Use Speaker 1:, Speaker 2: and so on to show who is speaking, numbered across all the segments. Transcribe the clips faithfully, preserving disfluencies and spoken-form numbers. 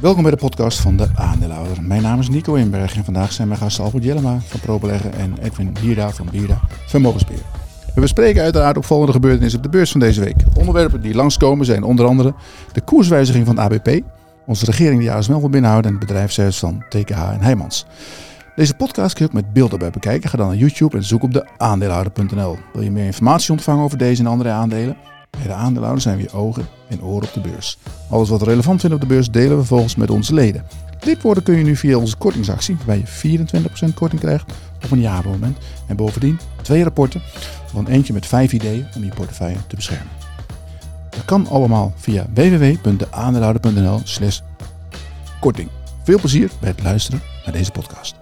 Speaker 1: Welkom bij de podcast van de aandeelhouder. Mijn naam is Nico Inberg en vandaag zijn mijn gasten Albert Jellema van ProBeleggen en Edwin Bierda van Bierda Vermogensbeheer. We bespreken uiteraard opvallende gebeurtenissen op de beurs van deze week. Onderwerpen die langskomen zijn onder andere de koerswijziging van A B P, onze regering die A S M L wil binnenhouden en het bedrijfshuis van T K H en Heijmans. Deze podcast kun je ook met beeld erbij bekijken. Ga dan naar YouTube en zoek op de aandeelhouder punt n l. Wil je meer informatie ontvangen over deze en andere aandelen? Bij de aandeelhouder zijn we je ogen en oren op de beurs. Alles wat we relevant vinden op de beurs delen we vervolgens met onze leden. Lid worden kun je nu via onze kortingsactie, waarbij je vierentwintig procent korting krijgt op een jaarabonnement. En bovendien twee rapporten, van eentje met vijf ideeën om je portefeuille te beschermen. Dat kan allemaal via w w w punt de aandeelhouder punt n l slash korting. Veel plezier bij het luisteren naar deze podcast.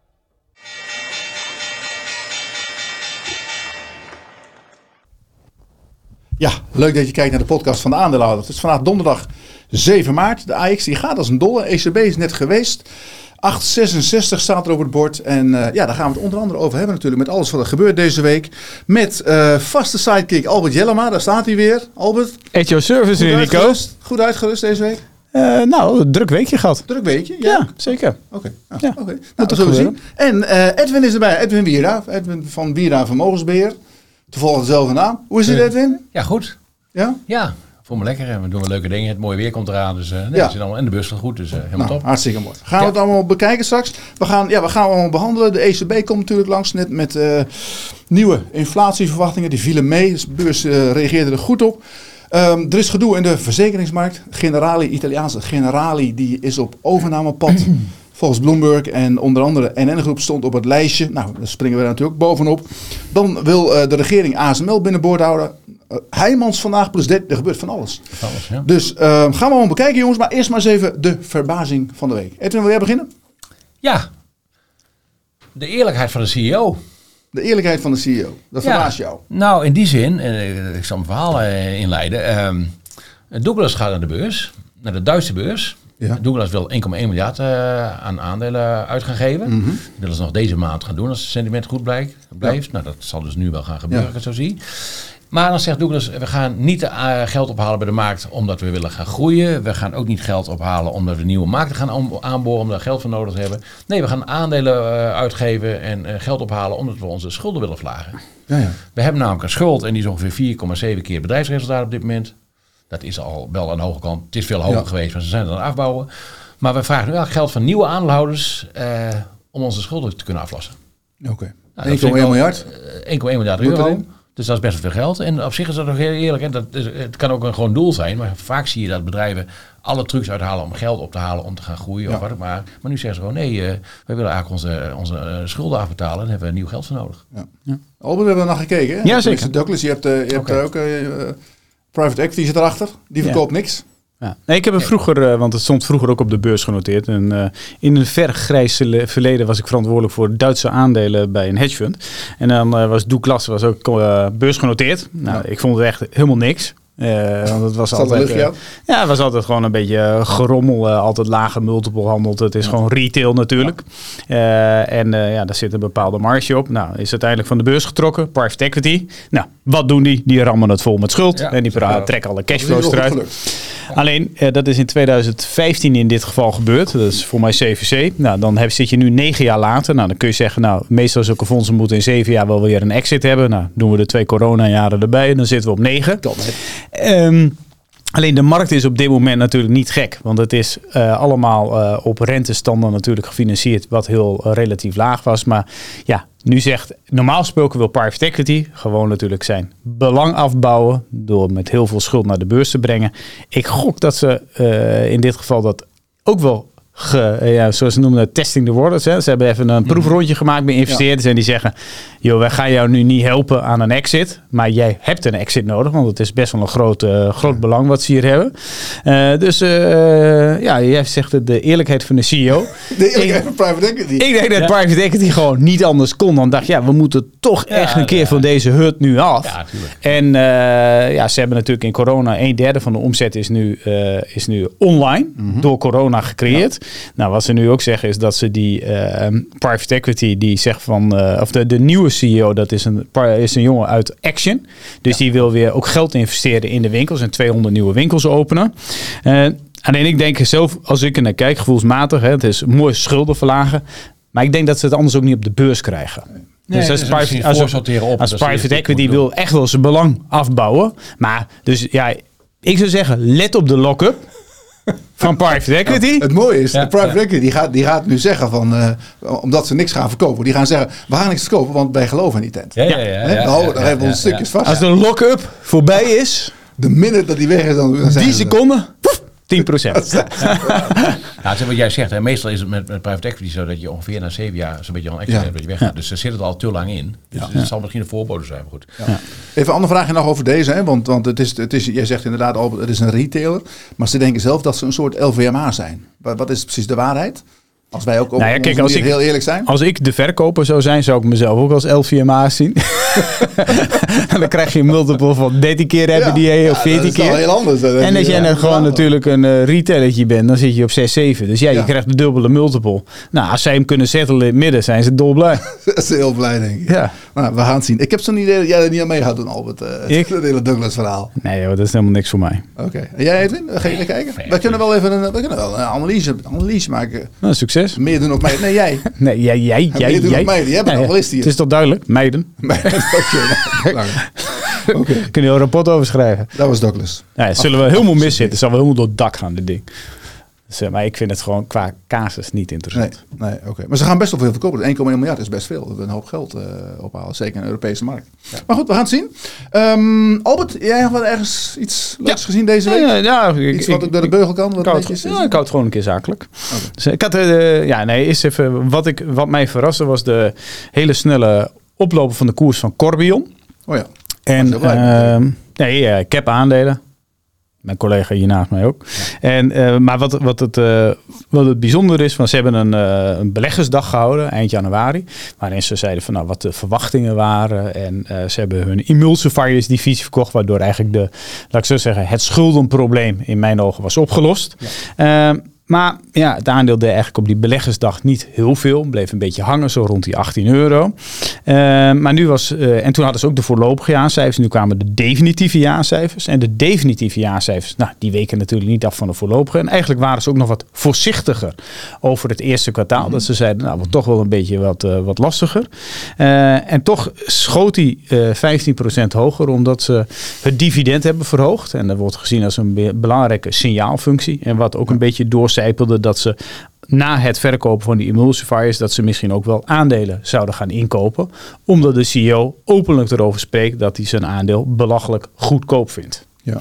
Speaker 1: Ja, leuk dat je kijkt naar de podcast van de aandeelhouder. Het is vandaag donderdag zeven maart. De A X die gaat als een dolle. E C B is net geweest. acht komma zesenzestig staat er op het bord. En uh, ja, daar gaan we het onder andere over hebben natuurlijk. Met alles wat er gebeurt deze week. Met uh, vaste sidekick Albert Jellema. Daar staat hij weer. Albert.
Speaker 2: At your service,
Speaker 1: Nico.
Speaker 2: Uitgerust.
Speaker 1: Goed uitgerust deze week?
Speaker 2: Uh, nou, een druk weekje gehad.
Speaker 1: Druk weekje? Ja,
Speaker 2: ja zeker.
Speaker 1: Oké. Okay. Nou,
Speaker 2: ja.
Speaker 1: okay. nou, dat zullen we zien. En uh, Edwin is erbij. Edwin Bierda. Edwin van Bierda Vermogensbeheer. Toevallig dezelfde naam. Hoe is het, Edwin?
Speaker 3: Ja, goed.
Speaker 1: Ja?
Speaker 3: Ja, voel me lekker. We doen wel leuke dingen. Het mooie weer komt eraan. Dus uh, nee,
Speaker 1: ja.
Speaker 3: we zitten allemaal in de bus goed. Dus uh, helemaal
Speaker 1: nou,
Speaker 3: top.
Speaker 1: Hartstikke mooi. Gaan we
Speaker 3: ja.
Speaker 1: het allemaal bekijken straks. We gaan, ja, we gaan allemaal behandelen. De E C B komt natuurlijk langs net met uh, nieuwe inflatieverwachtingen. Die vielen mee. Dus de beurs uh, reageerde er goed op. Um, er is gedoe in de verzekeringsmarkt. Generali, Italiaanse Generali, die is op overnamepad. Volgens Bloomberg en onder andere N N Groep stond op het lijstje. Nou, daar springen we natuurlijk ook bovenop. Dan wil uh, de regering A S M L binnenboord houden. Uh, Heijmans vandaag plus dit. Er gebeurt van alles.
Speaker 3: Van alles ja.
Speaker 1: Dus uh, gaan we allemaal bekijken, jongens. Maar eerst maar eens even de verbazing van de week. Edwin, wil jij beginnen?
Speaker 3: Ja. De eerlijkheid van de C E O.
Speaker 1: De eerlijkheid van de C E O. Dat verbaast
Speaker 3: ja.
Speaker 1: jou.
Speaker 3: Nou, in die zin, uh, ik zal mijn verhaal uh, inleiden. Um, Douglas gaat naar de beurs. Naar de Duitse beurs. Ja. Douglas wil één komma één miljard uh, aan aandelen uit gaan geven. Mm-hmm. Dat willen ze nog deze maand gaan doen als het sentiment goed blijkt, blijft. Ja. Nou, dat zal dus nu wel gaan gebeuren, ja. ik het zo zie. Maar dan zegt Douglas, we gaan niet uh, geld ophalen bij de markt omdat we willen gaan groeien. We gaan ook niet geld ophalen omdat we nieuwe markten gaan aanboren, omdat we geld voor nodig hebben. Nee, we gaan aandelen uh, uitgeven en uh, geld ophalen omdat we onze schulden willen verlagen. Ja, ja. We hebben namelijk een schuld en die is ongeveer vier komma zeven keer bedrijfsresultaat op dit moment. Dat is al wel aan de hoge kant. Het is veel hoger ja. geweest, maar ze zijn er aan het afbouwen. Maar we vragen nu wel geld van nieuwe aandeelhouders uh, om onze schulden te kunnen aflossen.
Speaker 1: Oké. Okay. Nou, één komma één miljard?
Speaker 3: één komma één miljard euro. Dus dat is best wel veel geld. En op zich is dat nog heel eerlijk. Hè? Dat is, het kan ook een gewoon doel zijn. Maar vaak zie je dat bedrijven alle trucs uithalen om geld op te halen om te gaan groeien. Ja. Of wat ook maar. Maar nu zeggen ze gewoon nee, uh, wij willen eigenlijk onze, onze uh, schulden afbetalen. En hebben we nieuw geld voor nodig. Ja.
Speaker 1: Ja. Albert, we hebben er naar gekeken. Hè?
Speaker 2: Ja, zeker.
Speaker 1: Douglas, je hebt, uh, je hebt okay. ook... Uh, Private equity zit erachter. Die verkoopt ja. niks.
Speaker 2: Ja. Nee, ik heb hem vroeger, uh, want het stond vroeger ook op de beurs genoteerd. En, uh, in een ver grijs verleden was ik verantwoordelijk voor Duitse aandelen bij een hedgefund. En dan uh, was Douglas was ook uh, beursgenoteerd. Nou, ja. Ik vond het echt helemaal niks. Uh, want het was
Speaker 1: Zat
Speaker 2: altijd,
Speaker 1: luchtje,
Speaker 2: uh, ja, het was altijd gewoon een beetje uh, gerommel, uh, altijd lage multiple handeld. Het is ja. gewoon retail natuurlijk. Ja. Uh, en uh, ja, daar zit een bepaalde marge op. Nou, is uiteindelijk van de beurs getrokken, private equity. Nou, wat doen die? Die rammen het vol met schuld ja. en die pra- ja. trekken alle cashflows eruit. Ja. Alleen, uh, dat is in twintig vijftien in dit geval gebeurd. Dat is voor mij C V C. Nou, dan heb, zit je nu negen jaar later. Nou, dan kun je zeggen, nou, meestal zulke fondsen moeten in zeven jaar wel weer een exit hebben. Nou, doen we de twee corona-jaren erbij. Dan zitten we op negen. Um, alleen de markt is op dit moment natuurlijk niet gek. Want het is uh, allemaal uh, op rentestanden natuurlijk gefinancierd. Wat heel uh, relatief laag was. Maar ja, nu zegt, normaal gesproken wil private equity gewoon natuurlijk zijn belang afbouwen. Door met heel veel schuld naar de beurs te brengen. Ik gok dat ze uh, in dit geval dat ook wel... Ge, ja, zoals ze noemen dat, testing the waters. Hè. Ze hebben even een proefrondje gemaakt bij investeerders. Ja. En die zeggen, joh, wij gaan jou nu niet helpen aan een exit. Maar jij hebt een exit nodig. Want het is best wel een groot, uh, groot belang wat ze hier hebben. Uh, dus uh, ja, jij zegt de eerlijkheid van de C E O.
Speaker 1: De eerlijkheid van private equity.
Speaker 2: Ik denk dat ja. private equity gewoon niet anders kon. Dan dacht ja, we moeten toch ja, echt een keer ja. van deze hut nu af. Ja, en uh, ja, ze hebben natuurlijk in corona een derde van de omzet is nu, uh, is nu online. Mm-hmm. Door corona gecreëerd. Ja. Nou, wat ze nu ook zeggen is dat ze die uh, private equity, die zegt van, uh, of de, de nieuwe C E O, dat is een, is een jongen uit Action. Dus ja. die wil weer ook geld investeren in de winkels en tweehonderd nieuwe winkels openen. Uh, alleen ik denk zelf, als ik er naar kijk, gevoelsmatig, hè, het is mooi schulden verlagen. Maar ik denk dat ze het anders ook niet op de beurs krijgen.
Speaker 3: Nee,
Speaker 2: dus als
Speaker 3: dus
Speaker 2: private, als,
Speaker 3: op,
Speaker 2: als private equity wil echt wel zijn belang afbouwen. Maar dus ja, ik zou zeggen, let op de lock-up van private equity.
Speaker 1: Ja, het mooie is,
Speaker 3: Ja,
Speaker 1: de private
Speaker 3: ja.
Speaker 1: equity die gaat, die gaat nu zeggen van, uh, omdat ze niks gaan verkopen. Die gaan zeggen, we gaan niks kopen, want wij geloven in die tent.
Speaker 3: Ja, ja, ja. ja,
Speaker 1: Hè?
Speaker 3: ja,
Speaker 1: nou,
Speaker 3: ja,
Speaker 1: dan hebben we
Speaker 3: ja,
Speaker 1: ons stukjes
Speaker 3: ja.
Speaker 1: vast.
Speaker 2: Als de lock-up voorbij is,
Speaker 1: De minute dat die weg is, dan, dan zijn
Speaker 2: die
Speaker 1: ze-
Speaker 2: seconde, poef, tien procent.
Speaker 3: Ja, het is wat jij zegt, hè. Meestal is het met, met private equity zo dat je ongeveer na zeven jaar zo'n beetje al een extra
Speaker 1: Ja.
Speaker 3: hebt dat je weggaat. Dus ze zitten er al te lang in. Dus
Speaker 1: Ja.
Speaker 3: het ja. zal misschien een voorbode zijn, maar goed.
Speaker 1: Ja. Even een andere vraagje nog over deze. Hè? Want, want het is, het is, jij zegt inderdaad, Albert, het is een retailer. Maar ze denken zelf dat ze een soort L V M A zijn. Wat, wat is precies de waarheid? Als wij ook op
Speaker 2: Nou ja,
Speaker 1: onze
Speaker 2: kijk, als
Speaker 1: manier
Speaker 2: ik-
Speaker 1: heel eerlijk zijn.
Speaker 2: Als ik de verkoper zou zijn, zou ik mezelf ook als L V M A zien. En dan krijg je een multiple van dertien keer
Speaker 1: Ja,
Speaker 2: hebben die
Speaker 1: ja,
Speaker 2: of veertien
Speaker 1: dat is wel
Speaker 2: keer.
Speaker 1: heel anders. Dat
Speaker 2: En
Speaker 1: heb
Speaker 2: als
Speaker 1: je,
Speaker 2: jij
Speaker 1: ja,
Speaker 2: dan gewoon
Speaker 1: ja.
Speaker 2: natuurlijk een uh, retailertje bent, dan zit je op zes, zeven. Dus ja, je
Speaker 1: Ja.
Speaker 2: krijgt de dubbele multiple. Nou, als zij hem kunnen settelen in het midden, zijn ze dolblij.
Speaker 1: Dat is heel blij, denk ik.
Speaker 2: Ja.
Speaker 1: Nou, we gaan het zien. Ik heb zo'n idee dat jij er niet aan mee gaat doen, Albert. Uh,
Speaker 2: Ik?
Speaker 1: Het hele Douglas verhaal.
Speaker 2: Nee joh, dat is helemaal niks voor mij.
Speaker 1: Oké. En jij, Edwin? Ga je er kijken?
Speaker 3: Nee,
Speaker 1: we kunnen wel even een, we kunnen wel een analyse, analyse maken.
Speaker 2: Nou, succes.
Speaker 1: Meer doen op mij. Nee, jij.
Speaker 2: Nee, jij, jij, jij,
Speaker 1: meer doen
Speaker 2: jij.
Speaker 1: op mij. Die hebben
Speaker 2: Nee,
Speaker 1: het al, is die
Speaker 2: het is toch duidelijk? Meiden.
Speaker 1: Maar- Oké. nou, Oké.
Speaker 2: Kun je een rapport over schrijven?
Speaker 1: Dat was Douglas.
Speaker 2: Ja, het zullen we helemaal miszitten. Het zal wel helemaal door het dak gaan, dit ding. Dus, uh, maar ik vind het gewoon qua casus niet
Speaker 1: Nee,
Speaker 2: interessant.
Speaker 1: nee oké. Maar ze gaan best wel veel verkopen. één komma één miljard is best veel. Dat is een hoop geld uh, ophalen. Zeker in de Europese markt. Ja. Maar goed, we gaan het zien. Um, Albert, jij hebt wel ergens iets leuks
Speaker 2: Ja.
Speaker 1: gezien deze week?
Speaker 2: Ja, ja, ik,
Speaker 1: Iets wat
Speaker 2: ik-
Speaker 1: ook door de beugel kan? Wat
Speaker 2: Ik hou, het,
Speaker 1: netjes is?
Speaker 2: ja, ik hou het gewoon een keer zakelijk.
Speaker 1: Oké.
Speaker 2: Dus ik had, uh, ja, nee, eerst even wat, ik, wat mij verraste was de hele snelle oplopen van de koers van Corbion.
Speaker 1: Oh ja.
Speaker 2: En
Speaker 1: Was heel blij
Speaker 2: uh, nee, uh, ik heb aandelen. Mijn collega hier naast mij ook. Ja. En, uh, maar wat, wat, het, uh, wat het bijzonder is, van ze hebben een, uh, een beleggersdag gehouden eind januari. Waarin ze zeiden van nou, wat de verwachtingen waren. En uh, ze hebben hun emulsifiers divisie verkocht. Waardoor eigenlijk de, laat ik zo zeggen, het schuldenprobleem in mijn ogen was opgelost. Ja. Uh, Maar ja, het aandeel deed eigenlijk op die beleggersdag niet heel veel. Bleef een beetje hangen, zo rond die achttien euro. Uh, maar nu was, uh, en toen hadden ze ook de voorlopige jaarcijfers. Nu kwamen de definitieve jaarcijfers. En de definitieve jaarcijfers, nou, die weken natuurlijk niet af van de voorlopige. En eigenlijk waren ze ook nog wat voorzichtiger over het eerste kwartaal. Mm-hmm. Dat ze zeiden, nou, wordt toch wel een beetje wat, uh, wat lastiger. Uh, en toch schoot die uh, vijftien procent hoger, omdat ze het dividend hebben verhoogd. En dat wordt gezien als een be- belangrijke signaalfunctie. En wat ook een beetje doorcijpelde dat ze na het verkopen van die emulsifiers, dat ze misschien ook wel aandelen zouden gaan inkopen. Omdat de C E O openlijk erover spreekt dat hij zijn aandeel belachelijk goedkoop vindt.
Speaker 1: Ja.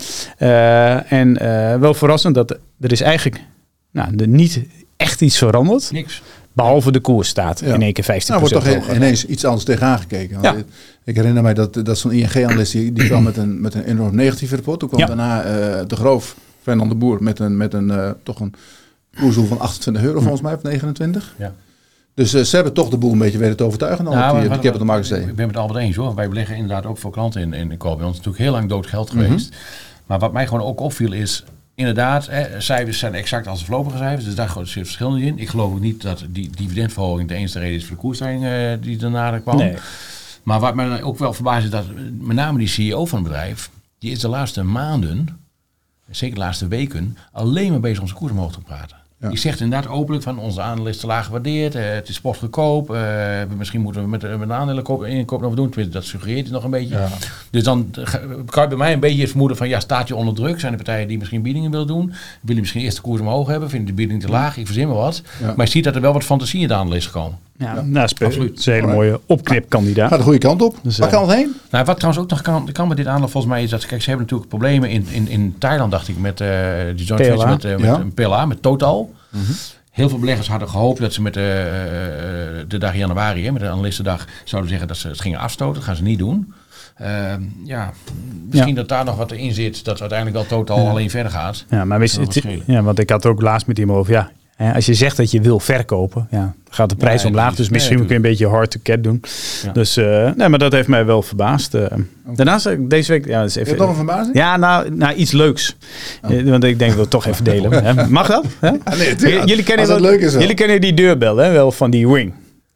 Speaker 2: Uh, en uh, wel verrassend dat er is eigenlijk nou, er niet echt iets veranderd.
Speaker 3: Niks.
Speaker 2: Behalve de koers staat ja. in één keer vijftien procent
Speaker 1: nou, wordt toch
Speaker 2: hoger.
Speaker 1: ineens iets anders tegenaan gekeken.
Speaker 2: Ja.
Speaker 1: Ik, ik herinner mij dat, dat zo'n I N G-analyst, die, die kwam met een, met een enorm negatief rapport. Toen kwam ja. daarna uh, de Groof, Fernand de Boer, met een, met een uh, toch een koersdoel van achtentwintig euro volgens mij, of negenentwintig.
Speaker 3: Ja.
Speaker 1: Dus uh, ze hebben toch de boel een beetje weten te overtuigen dan nou, op die, die capital markets day.
Speaker 3: Ik ben met Albert eens hoor. Wij beleggen inderdaad ook voor klanten in, in Corbion. Het is natuurlijk heel lang dood geld geweest. Mm-hmm. Maar wat mij gewoon ook opviel is, inderdaad, hè, cijfers zijn exact als de voorlopige cijfers. Dus daar zit verschil in. Ik geloof ook niet dat die dividendverhoging de enige reden is voor de koersstijging uh, die daarna kwam. Nee. Maar wat mij ook wel verbaast is dat met name die C E O van het bedrijf, die is de laatste maanden, zeker de laatste weken, alleen maar bezig om zijn koers omhoog te praten. Ja. Die zegt inderdaad openlijk van onze aandeel is te laag gewaardeerd, uh, het is sportgoedkoop, uh, misschien moeten we met, met een aandelenkoop inkoop nog wat doen. Dat suggereert hij nog een beetje. Ja. Dus dan kan je bij mij een beetje het vermoeden van ja, staat je onder druk? Zijn er partijen die misschien biedingen willen doen? Willen misschien eerst de koers omhoog hebben? Vinden de bieding te laag? Ik verzin maar wat. Ja. Maar je ziet dat er wel wat fantasie in het aandeel is gekomen.
Speaker 2: Ja, ja. Nou, spe- absoluut. Het is een hele mooie opknipkandidaat.
Speaker 1: Gaat de goede kant op. Dus, Waar kan het heen?
Speaker 3: Nou, wat trouwens ook nog kan, kan met dit aandeel volgens mij is dat, kijk, ze hebben natuurlijk problemen in, in, in Thailand, dacht ik, met uh, die joint venture met, uh, met ja. een P L A, met Total. Mm-hmm. Heel veel beleggers hadden gehoopt dat ze met de, uh, de dag januari, hè, met de analistendag, zouden zeggen dat ze het gingen afstoten. Dat gaan ze niet doen. Uh, ja, misschien ja. dat daar nog wat in zit, dat uiteindelijk wel Total ja. alleen verder gaat.
Speaker 2: Ja, maar wist, het, ja, want ik had ook laatst met iemand over, ja, hè, als je zegt dat je wil verkopen, ja, gaat de prijs ja, omlaag. Dus, dus misschien nee, kun je een beetje hard to get doen. Ja. Dus uh, nee, maar dat heeft mij wel verbaasd. Uh, okay. Daarnaast deze week, ja, dat is even.
Speaker 1: Je hebt nog een verbazing?
Speaker 2: Ja, nou, nou iets leuks. Oh. Uh, want ik denk dat we het toch even delen. Hè. Mag dat? Hè?
Speaker 1: Ja, nee,
Speaker 2: J- jullie kennen
Speaker 1: wel,
Speaker 2: wel, jullie kennen die deurbel, hè, wel van die Ring.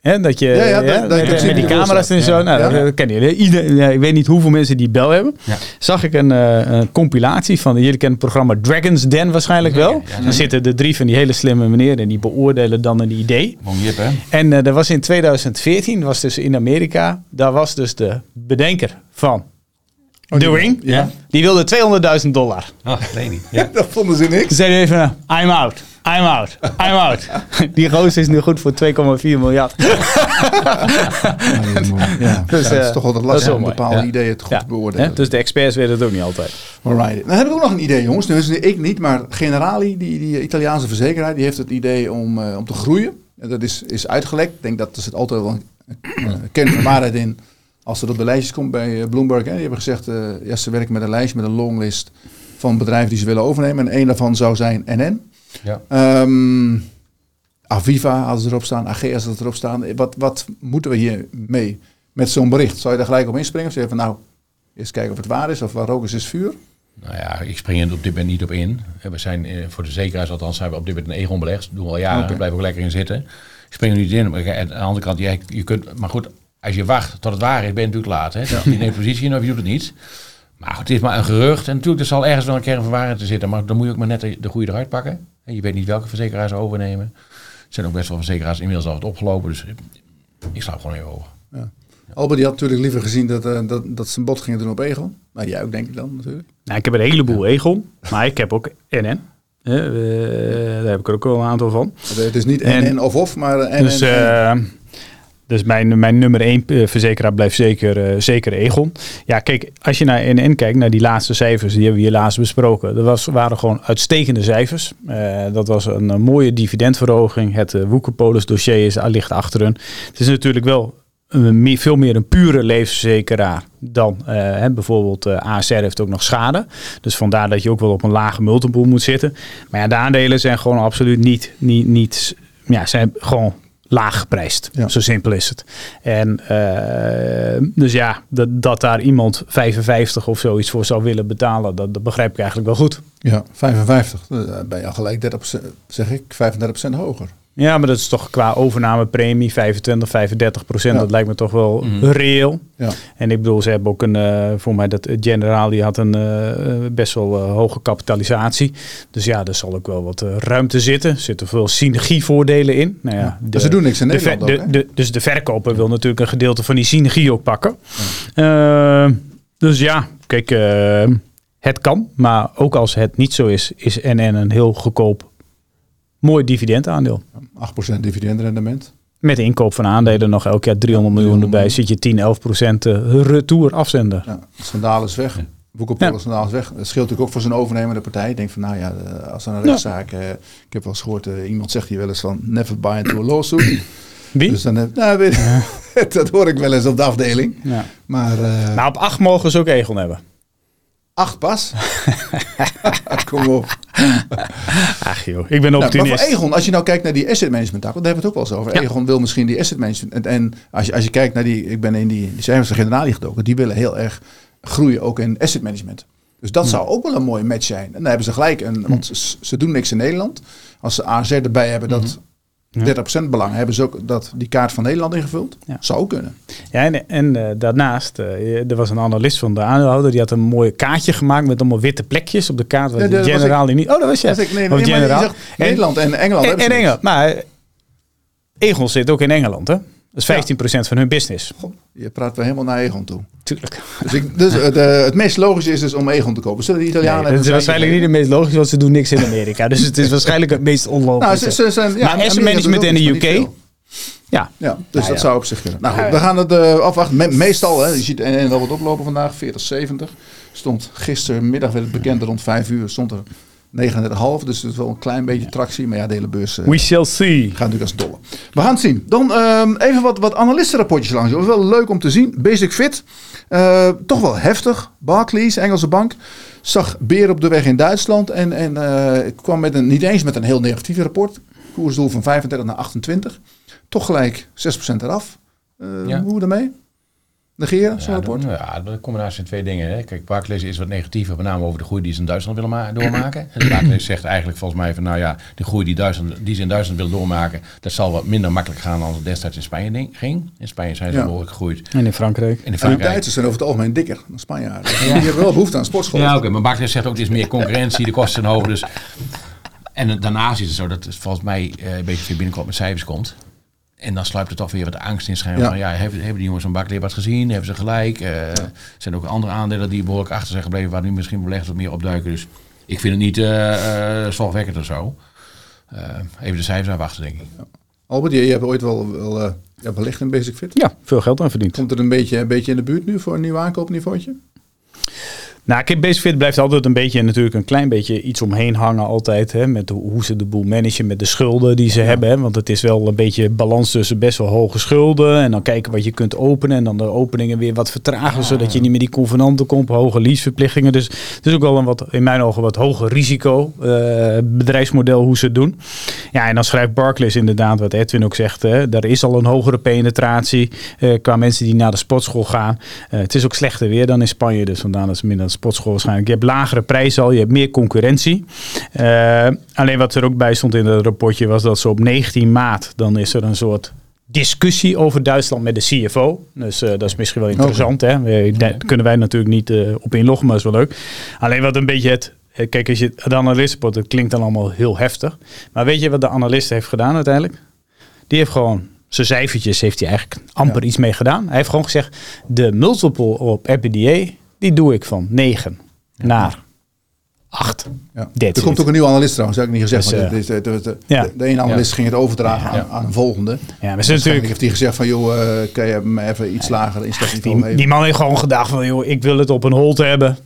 Speaker 2: Hè, dat je,
Speaker 1: Ja, ja,
Speaker 2: ja,
Speaker 1: dat- dat
Speaker 2: met,
Speaker 1: je
Speaker 2: met
Speaker 1: ziet
Speaker 2: die
Speaker 1: die
Speaker 2: camera's en
Speaker 1: ja.
Speaker 2: zo. Nou,
Speaker 1: Ja.
Speaker 2: dat kennen jullie. Ieder, ja, ik weet niet hoeveel mensen die bel hebben.
Speaker 3: Ja.
Speaker 2: Zag ik een, uh, een compilatie van, jullie kennen het programma Dragon's Den waarschijnlijk wel.
Speaker 3: Ja, ja, ja.
Speaker 2: Dan zitten de drie van die hele slimme meneer en die beoordelen dan een idee.
Speaker 3: Bon Jip, hè?
Speaker 2: En uh, dat was in tweeduizend veertien, was dus in Amerika, daar was dus de bedenker van
Speaker 1: Oh,
Speaker 2: The
Speaker 1: die-
Speaker 2: Ring.
Speaker 1: ja.
Speaker 2: Die wilde tweehonderdduizend dollar.
Speaker 3: Ah, nee niet. Ja.
Speaker 1: Dat vonden ze niks.
Speaker 2: Ze zeiden even, uh, I'm out, I'm out, I'm out. Die gozer is nu goed voor twee komma vier miljard.
Speaker 1: Ja,
Speaker 2: Dus,
Speaker 1: ja, dat is
Speaker 2: eh,
Speaker 1: toch altijd
Speaker 2: dat is
Speaker 1: lastig
Speaker 2: wel
Speaker 1: om
Speaker 2: mooi.
Speaker 1: bepaalde
Speaker 3: Ja.
Speaker 1: ideeën het goed
Speaker 2: Ja,
Speaker 1: te beoordelen.
Speaker 2: hè, dus de experts weten het ook niet altijd.
Speaker 1: Alright. Dan heb ik ook nog een idee, jongens. Dus ik niet, maar Generali, die, die Italiaanse verzekeraar, die heeft het idee om, uh, om te groeien. En dat is, is uitgelekt. Ik denk dat er zit altijd wel een, een kern van waarheid in. Als het op de lijstjes komt bij uh, Bloomberg. Hè, die hebben gezegd, uh, ja, ze werken met een lijst, met een longlist van bedrijven die ze willen overnemen. En één daarvan zou zijn N N.
Speaker 3: Ja.
Speaker 1: Um, Aviva hadden ze erop staan, A G S had erop staan. Wat, wat moeten we hier mee met zo'n bericht? Zou je daar gelijk op inspringen? Of zeg je van nou, eerst kijken of het waar is of waar rook is, is vuur?
Speaker 3: Nou ja, ik spring er op dit moment niet op in. We zijn eh, voor de zekerheid, althans zijn we op dit moment een Egon belegd. Dat doen we al jaren,
Speaker 1: Okay.
Speaker 3: daar blijven we ook lekker in zitten. Ik spring er niet in. Maar aan de andere kant, ja, je kunt, maar goed, als je wacht tot het waar is, ben je natuurlijk laat. Hè? Dus je neemt positie in of je doet het niet. Maar goed, het is maar een gerucht. En natuurlijk, er zal ergens wel een kern van waarheid te zitten. Maar dan moet je ook maar net de, de goede eruit pakken. En je weet niet welke verzekeraars ze overnemen. Er zijn ook best wel verzekeraars inmiddels al wat opgelopen. Dus ik slaap gewoon even over.
Speaker 1: Ja. Albert die had natuurlijk liever gezien dat, uh, dat, dat ze een bod gingen doen op Egon. Maar jij ook denk ik dan natuurlijk.
Speaker 2: Nou, ik heb een heleboel Egon, maar ik heb ook N N. Uh, uh, daar heb ik er ook wel een aantal van.
Speaker 1: Het is niet
Speaker 2: En-
Speaker 1: N N of of, maar N N.
Speaker 2: Dus, uh, dus mijn, mijn nummer één verzekeraar blijft zeker, uh, zeker Egon. Ja, kijk, als je naar N N kijkt, naar die laatste cijfers, die hebben we hier laatst besproken. Dat was, waren gewoon uitstekende cijfers. Uh, dat was een, een mooie dividendverhoging. Het uh, Woekerpolis dossier is, ligt achter hun. Het is natuurlijk wel een, meer, veel meer een pure levensverzekeraar dan uh, hè, bijvoorbeeld uh, A S R heeft ook nog schade. Dus vandaar dat je ook wel op een lage multiple moet zitten. Maar ja, de aandelen zijn gewoon absoluut niet, niet, niet ja, zijn gewoon laag geprijsd.
Speaker 1: Ja.
Speaker 2: Zo simpel is het. En uh, dus ja, dat, dat daar iemand vijfenvijftig of zoiets voor zou willen betalen, dat, dat begrijp ik eigenlijk wel goed.
Speaker 1: Ja, vijfenvijftig. Dan ben je al gelijk dertig procent, zeg ik, vijfendertig procent hoger.
Speaker 2: Ja, maar dat is toch qua overnamepremie vijfentwintig, vijfendertig procent.
Speaker 1: Ja.
Speaker 2: Dat lijkt me toch wel
Speaker 3: Mm.
Speaker 2: reëel.
Speaker 1: Ja.
Speaker 2: En ik bedoel, ze hebben ook een, uh, voor mij dat General, die had een uh, best wel uh, hoge kapitalisatie. Dus ja, er zal ook wel wat uh, ruimte zitten. Er zitten veel synergievoordelen in. Nou ja,
Speaker 1: Ja.
Speaker 2: de,
Speaker 1: Maar ze doen niks in
Speaker 2: de
Speaker 1: Nederland
Speaker 2: ver-
Speaker 1: ook,
Speaker 2: de,
Speaker 1: hè?
Speaker 2: de, Dus de verkoper wil natuurlijk een gedeelte van die synergie ook pakken. Ja. Uh, dus ja, kijk, uh, het kan. Maar ook als het niet zo is, is N N een heel goedkoop, mooi dividendaandeel.
Speaker 1: acht procent dividendrendement.
Speaker 2: Met de inkoop van aandelen nog elk jaar driehonderd miljoen erbij. Zit je tien, elf procent retour afzender.
Speaker 1: Ja, Schandaal is weg. Woekerpolis ja. Schandaal is weg. Dat scheelt natuurlijk ook voor zijn overnemende partij. Ik denk van, nou ja, als er een rechtszaak... Ja. Uh, ik heb wel eens gehoord, uh, iemand zegt hier wel eens van... never buy into a lawsuit.
Speaker 2: Wie?
Speaker 1: Dus dan, uh, nou, weet ja. dat hoor ik wel eens op de afdeling.
Speaker 2: Ja.
Speaker 1: Maar, uh,
Speaker 2: nou, op acht mogen ze ook Egon hebben.
Speaker 1: Acht pas? Kom op.
Speaker 2: Ach joh, ik ben optimist.
Speaker 1: Nou, maar voor Egon, als je nou kijkt naar die asset management taak, want daar hebben we het ook wel eens over. Ja. Egon wil misschien die asset management. En, en als, je, als je kijkt naar die, ik ben in die, die cijfers van Generali gedoken, die willen heel erg groeien ook in asset management. Dus dat ja. zou ook wel een mooie match zijn. En dan hebben ze gelijk, een, want ze, ze doen niks in Nederland. Als ze A Z erbij hebben, dat... Mm-hmm. dertig procent belang. Hebben ze ook dat, die kaart van Nederland ingevuld? Ja. Zou ook kunnen.
Speaker 2: Ja, en, en uh, daarnaast, uh, er was een analist van de aandeelhouder, die had een mooi kaartje gemaakt met allemaal witte plekjes op de kaart. Waar ja, de Generaal niet... Oh, dat was je.
Speaker 1: Nee, nee, nee, Generaal. En, Nederland en Engeland.
Speaker 2: En, en Engeland. Maar uh, Egon zit ook in Engeland, hè? Dat is vijftien procent ja. van hun business.
Speaker 1: God, je praat wel helemaal naar Egon toe.
Speaker 2: Tuurlijk.
Speaker 1: Dus, ik, dus uh, de, het meest logische is dus om Egon te kopen. Zullen de Italianen...
Speaker 2: Nee, het is waarschijnlijk niet het meest logische, want ze doen niks in Amerika. Dus het is waarschijnlijk het meest onlogische.
Speaker 1: Nou, ze, ze zijn, ja,
Speaker 2: maar asset management in de U K...
Speaker 1: Ja, ja, dus nou, dat ja. zou op zich kunnen. Nou goed,
Speaker 2: ja,
Speaker 1: we gaan het uh, afwachten. Me- meestal, hè, je ziet N N wel wat oplopen vandaag, veertig zeventig. Stond gistermiddag, werd het bekend, rond vijf uur stond er negenendertig komma vijf. Dus het is wel een klein beetje tractie. Maar ja, de hele beurs uh,
Speaker 2: We shall see.
Speaker 1: gaat natuurlijk als dolle. We gaan het zien. Dan um, even wat, wat analistenrapportjes langs. Dat is wel leuk om te zien. Basic Fit, uh, toch wel heftig. Barclays, Engelse bank, zag beer op de weg in Duitsland. En, en uh, kwam met een, niet eens met een heel negatief rapport. Koersdoel van vijfendertig naar achtentwintig. Toch gelijk zes procent eraf. Uh, ja. Hoe daarmee? negeren, zo'n
Speaker 3: ja,
Speaker 1: rapport?
Speaker 3: Dan, ja, de combinatie van twee dingen. Hè. Kijk, Barclays is wat negatiever, met name over de groei die ze in Duitsland willen ma- doormaken. En Barclays zegt eigenlijk volgens mij van, nou ja, de groei die, Duitsland, die ze in Duitsland willen doormaken, dat zal wat minder makkelijk gaan dan het destijds in Spanje ding, ging. In Spanje zijn ze
Speaker 1: Ja.
Speaker 3: behoorlijk gegroeid.
Speaker 2: En in Frankrijk.
Speaker 3: En in
Speaker 1: En de
Speaker 3: Frankrijk.
Speaker 1: Duitsers zijn over het algemeen dikker dan Spanjaarden. Die hebben wel behoefte aan sportschool.
Speaker 3: Ja, oké, okay, maar Barclays zegt ook, er is meer concurrentie, de kosten zijn hoger. Dus. En daarnaast is het zo dat het volgens mij uh, een beetje veel binnenkomt met cijfers komt. En dan sluipt er toch weer wat angst in schijn.
Speaker 1: Ja.
Speaker 3: Van, ja, hebben, hebben die jongens van Barclays wat gezien? Hebben ze gelijk? Uh, ja. Er zijn ook andere aandelen die behoorlijk achter zijn gebleven, waar nu misschien beleggers wat meer opduiken. Dus ik vind het niet uh, uh, zorgwekkend of zo. Uh, even de cijfers afwachten, denk ik.
Speaker 1: Ja. Albert, je, je hebt ooit wel, wel uh, ja, belegd in Basic Fit.
Speaker 2: Ja, veel geld aan verdiend.
Speaker 1: Komt het een beetje, een beetje in de buurt nu voor een nieuw aankoopniveautje?
Speaker 2: Nou, kijk, Basic Fit blijft altijd een beetje, natuurlijk een klein beetje iets omheen hangen altijd. Hè, met de, hoe ze de boel managen, met de schulden die ze ja. hebben. Hè, want het is wel een beetje balans tussen best wel hoge schulden. En dan kijken wat je kunt openen. En dan de openingen weer wat vertragen. Ja. Zodat je niet meer die convenanten komt. Hoge leaseverplichtingen. Dus het is ook wel een wat, in mijn ogen, wat hoger risico uh, bedrijfsmodel hoe ze het doen. Ja, en dan schrijft Barclays inderdaad, wat Edwin ook zegt. Hè, daar is al een hogere penetratie uh, qua mensen die naar de sportschool gaan. Uh, het is ook slechter weer dan in Spanje. Dus vandaar dat ze minder sportschool waarschijnlijk. Je hebt lagere prijzen al, je hebt meer concurrentie. Uh, alleen wat er ook bij stond in het rapportje was dat ze op negentien maart, dan is er een soort discussie over Duitsland met de C F O. Dus uh, dat is misschien wel interessant. Okay. Hè? Daar kunnen wij natuurlijk niet uh, op inloggen, maar dat is wel leuk. Alleen wat een beetje het... Kijk, als je de analistenrapport, dat klinkt dan allemaal heel heftig. Maar weet je wat de analist heeft gedaan uiteindelijk? Die heeft gewoon... Zijn cijfertjes heeft hij eigenlijk amper ja. iets mee gedaan. Hij heeft gewoon gezegd, de multiple op E B I T D A... die doe ik van negen ja. naar acht.
Speaker 1: Ja. Er komt ook een nieuwe analist trouwens, heb ik niet gezegd. Dus, uh, de, de, de, de, ja. de, de ene analist ja. ging het overdragen ja. aan, aan een volgende.
Speaker 2: Ja, maar natuurlijk
Speaker 1: heeft hij gezegd van, joh, uh, kan je me even iets lager instapniveau geven?
Speaker 2: Die man heeft gewoon gedacht van, joh, ik wil het op een hold hebben.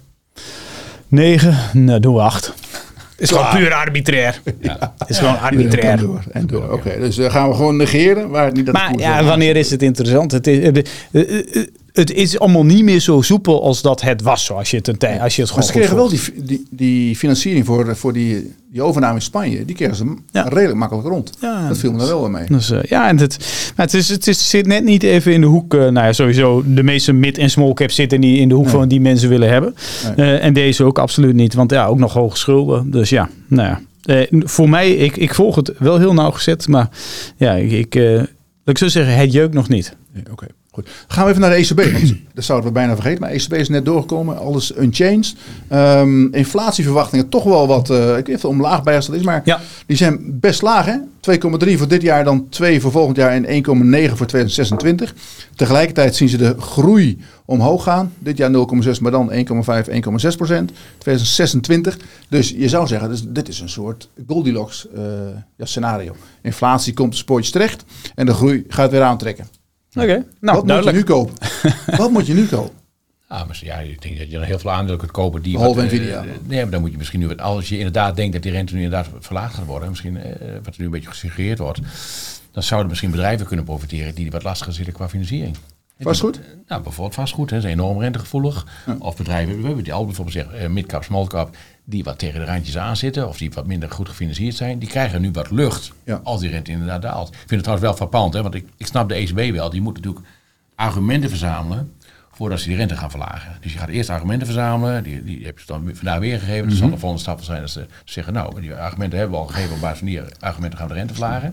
Speaker 2: negen, nou doen we acht. Het is gewoon puur arbitrair. Ja. Het is gewoon arbitrair.
Speaker 1: En door. En door. Oké, okay, dus uh, gaan we gewoon negeren. Waar het niet dat
Speaker 2: maar ja, wanneer is het interessant? Het is, uh, uh, uh, het is allemaal niet meer zo soepel als dat het was. Zoals je het, een tij, als je het gewoon
Speaker 1: maar ze kregen wel die, die, die financiering voor, voor die, die overname in Spanje. Die kregen ze ja. redelijk makkelijk rond. Ja, dat viel me daar wel mee.
Speaker 2: Dus, uh, ja, en het, maar het, is, het is, zit net niet even in de hoek. Uh, nou ja, sowieso de meeste mid- en small caps zitten niet in de hoek nee. van die mensen willen hebben. Nee. Uh, en deze ook absoluut niet. Want ja, ook nog hoge schulden. Dus ja, nou ja. Uh, voor mij, ik, ik volg het wel heel nauwgezet. Maar ja, ik, ik, uh, ik zou zeggen, het jeukt nog niet.
Speaker 1: Ja, Oké. Okay. Goed. Gaan we even naar de E C B, want dat zouden we bijna vergeten. Maar E C B is net doorgekomen, alles unchanged. Um, inflatieverwachtingen toch wel wat, uh, ik weet niet of omlaag bijgesteld is, maar ja. die zijn best laag. hè? twee komma drie voor dit jaar, dan twee voor volgend jaar en één komma negen voor twintig zesentwintig. Tegelijkertijd zien ze de groei omhoog gaan. Dit jaar nul komma zes, maar dan één komma vijf, één komma zes procent. twintig zesentwintig. Dus je zou zeggen, dus dit is een soort Goldilocks uh, ja, scenario. Inflatie komt spoortjes terecht en de groei gaat weer aantrekken.
Speaker 2: Oké, okay. nou,
Speaker 1: wat
Speaker 2: duidelijk.
Speaker 1: moet je nu kopen? Wat moet je nu kopen?
Speaker 3: Ah, maar ja, ik denk dat je er heel veel aandelen kunt kopen die...
Speaker 1: Behalve Nvidia.
Speaker 3: Uh, nee, maar dan moet je misschien nu... Wat, als je inderdaad denkt dat die rente nu inderdaad verlaagd gaat worden, misschien uh, wat er nu een beetje gesuggereerd wordt, dan zouden misschien bedrijven kunnen profiteren die wat lastiger zitten qua financiering.
Speaker 1: Vastgoed?
Speaker 3: Die, nou, bijvoorbeeld vastgoed, hè, is enorm rentegevoelig. Ja. Of bedrijven, we hebben die al bijvoorbeeld zeggen, uh, midcap, smallcap, die wat tegen de randjes aan zitten, of die wat minder goed gefinancierd zijn, die krijgen nu wat lucht ja. als die rente inderdaad daalt. Ik vind het trouwens wel frappant, hè, want ik, ik snap de E C B wel, die moet natuurlijk argumenten verzamelen voordat ze die rente gaan verlagen. Dus je gaat eerst argumenten verzamelen, die, die heb je dan vandaag weergegeven. Mm-hmm. Dus zal de volgende stap zijn dat ze zeggen, nou, die argumenten hebben we al gegeven, op basis van die argumenten gaan we de rente verlagen.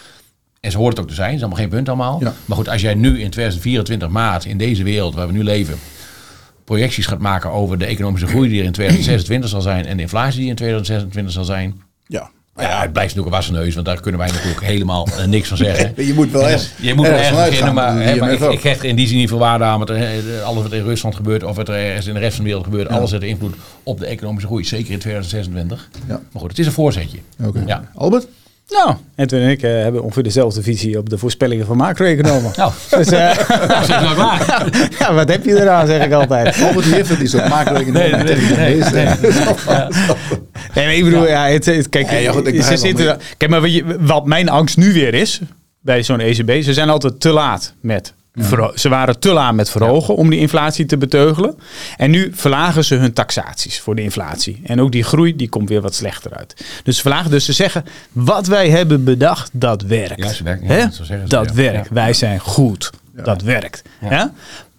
Speaker 3: En zo hoort het ook te zijn, dat is allemaal geen punt allemaal. Ja. Maar goed, als jij nu in twintig vierentwintig maart, in deze wereld waar we nu leven, projecties gaat maken over de economische groei die er in twintig zesentwintig zal zijn en de inflatie die in twintig zesentwintig zal zijn.
Speaker 1: Ja.
Speaker 3: Ja, het blijft natuurlijk een wassen neus, want daar kunnen wij natuurlijk helemaal uh, niks van zeggen.
Speaker 1: Nee, je moet wel echt.
Speaker 3: Je moet wel ergens beginnen, maar, hè, maar ik, ik hecht in die zin niet veel waarde aan wat er, alles wat in Rusland gebeurt of wat er ergens in de rest van de wereld gebeurt. Ja. Alles heeft invloed op de economische groei, zeker in twintig zesentwintig. Ja. Maar goed, het is een voorzetje.
Speaker 1: Okay.
Speaker 3: Ja.
Speaker 1: Albert?
Speaker 2: Nou, Edwin en ik uh, hebben ongeveer dezelfde visie op de voorspellingen van macro-economen.
Speaker 3: Nou,
Speaker 2: dus, uh,
Speaker 3: dat zit nou klaar.
Speaker 2: Ja, wat heb je eraan, zeg ik altijd.
Speaker 1: Albert die heeft het niet zo macro-economen.
Speaker 2: Nee, nee, nee. nee, nee. Ja. Nee, maar ik bedoel, ja, het, het, kijk, nee, goed, ze zitten, kijk, maar wat, je, wat mijn angst nu weer is, bij zo'n E C B, ze zijn altijd te laat met... Ja. Ze waren te laat met verhogen ja. om die inflatie te beteugelen. En nu verlagen ze hun taxaties voor de inflatie. En ook die groei die komt weer wat slechter uit. Dus ze verlagen, dus ze zeggen, wat wij hebben bedacht, dat werkt.
Speaker 3: Ja, ze werken,
Speaker 2: ja,
Speaker 3: ja, zo zeggen ze,
Speaker 2: dat
Speaker 3: ja.
Speaker 2: werkt. Ja. Wij zijn goed. Ja. Dat werkt. Ja. Ja?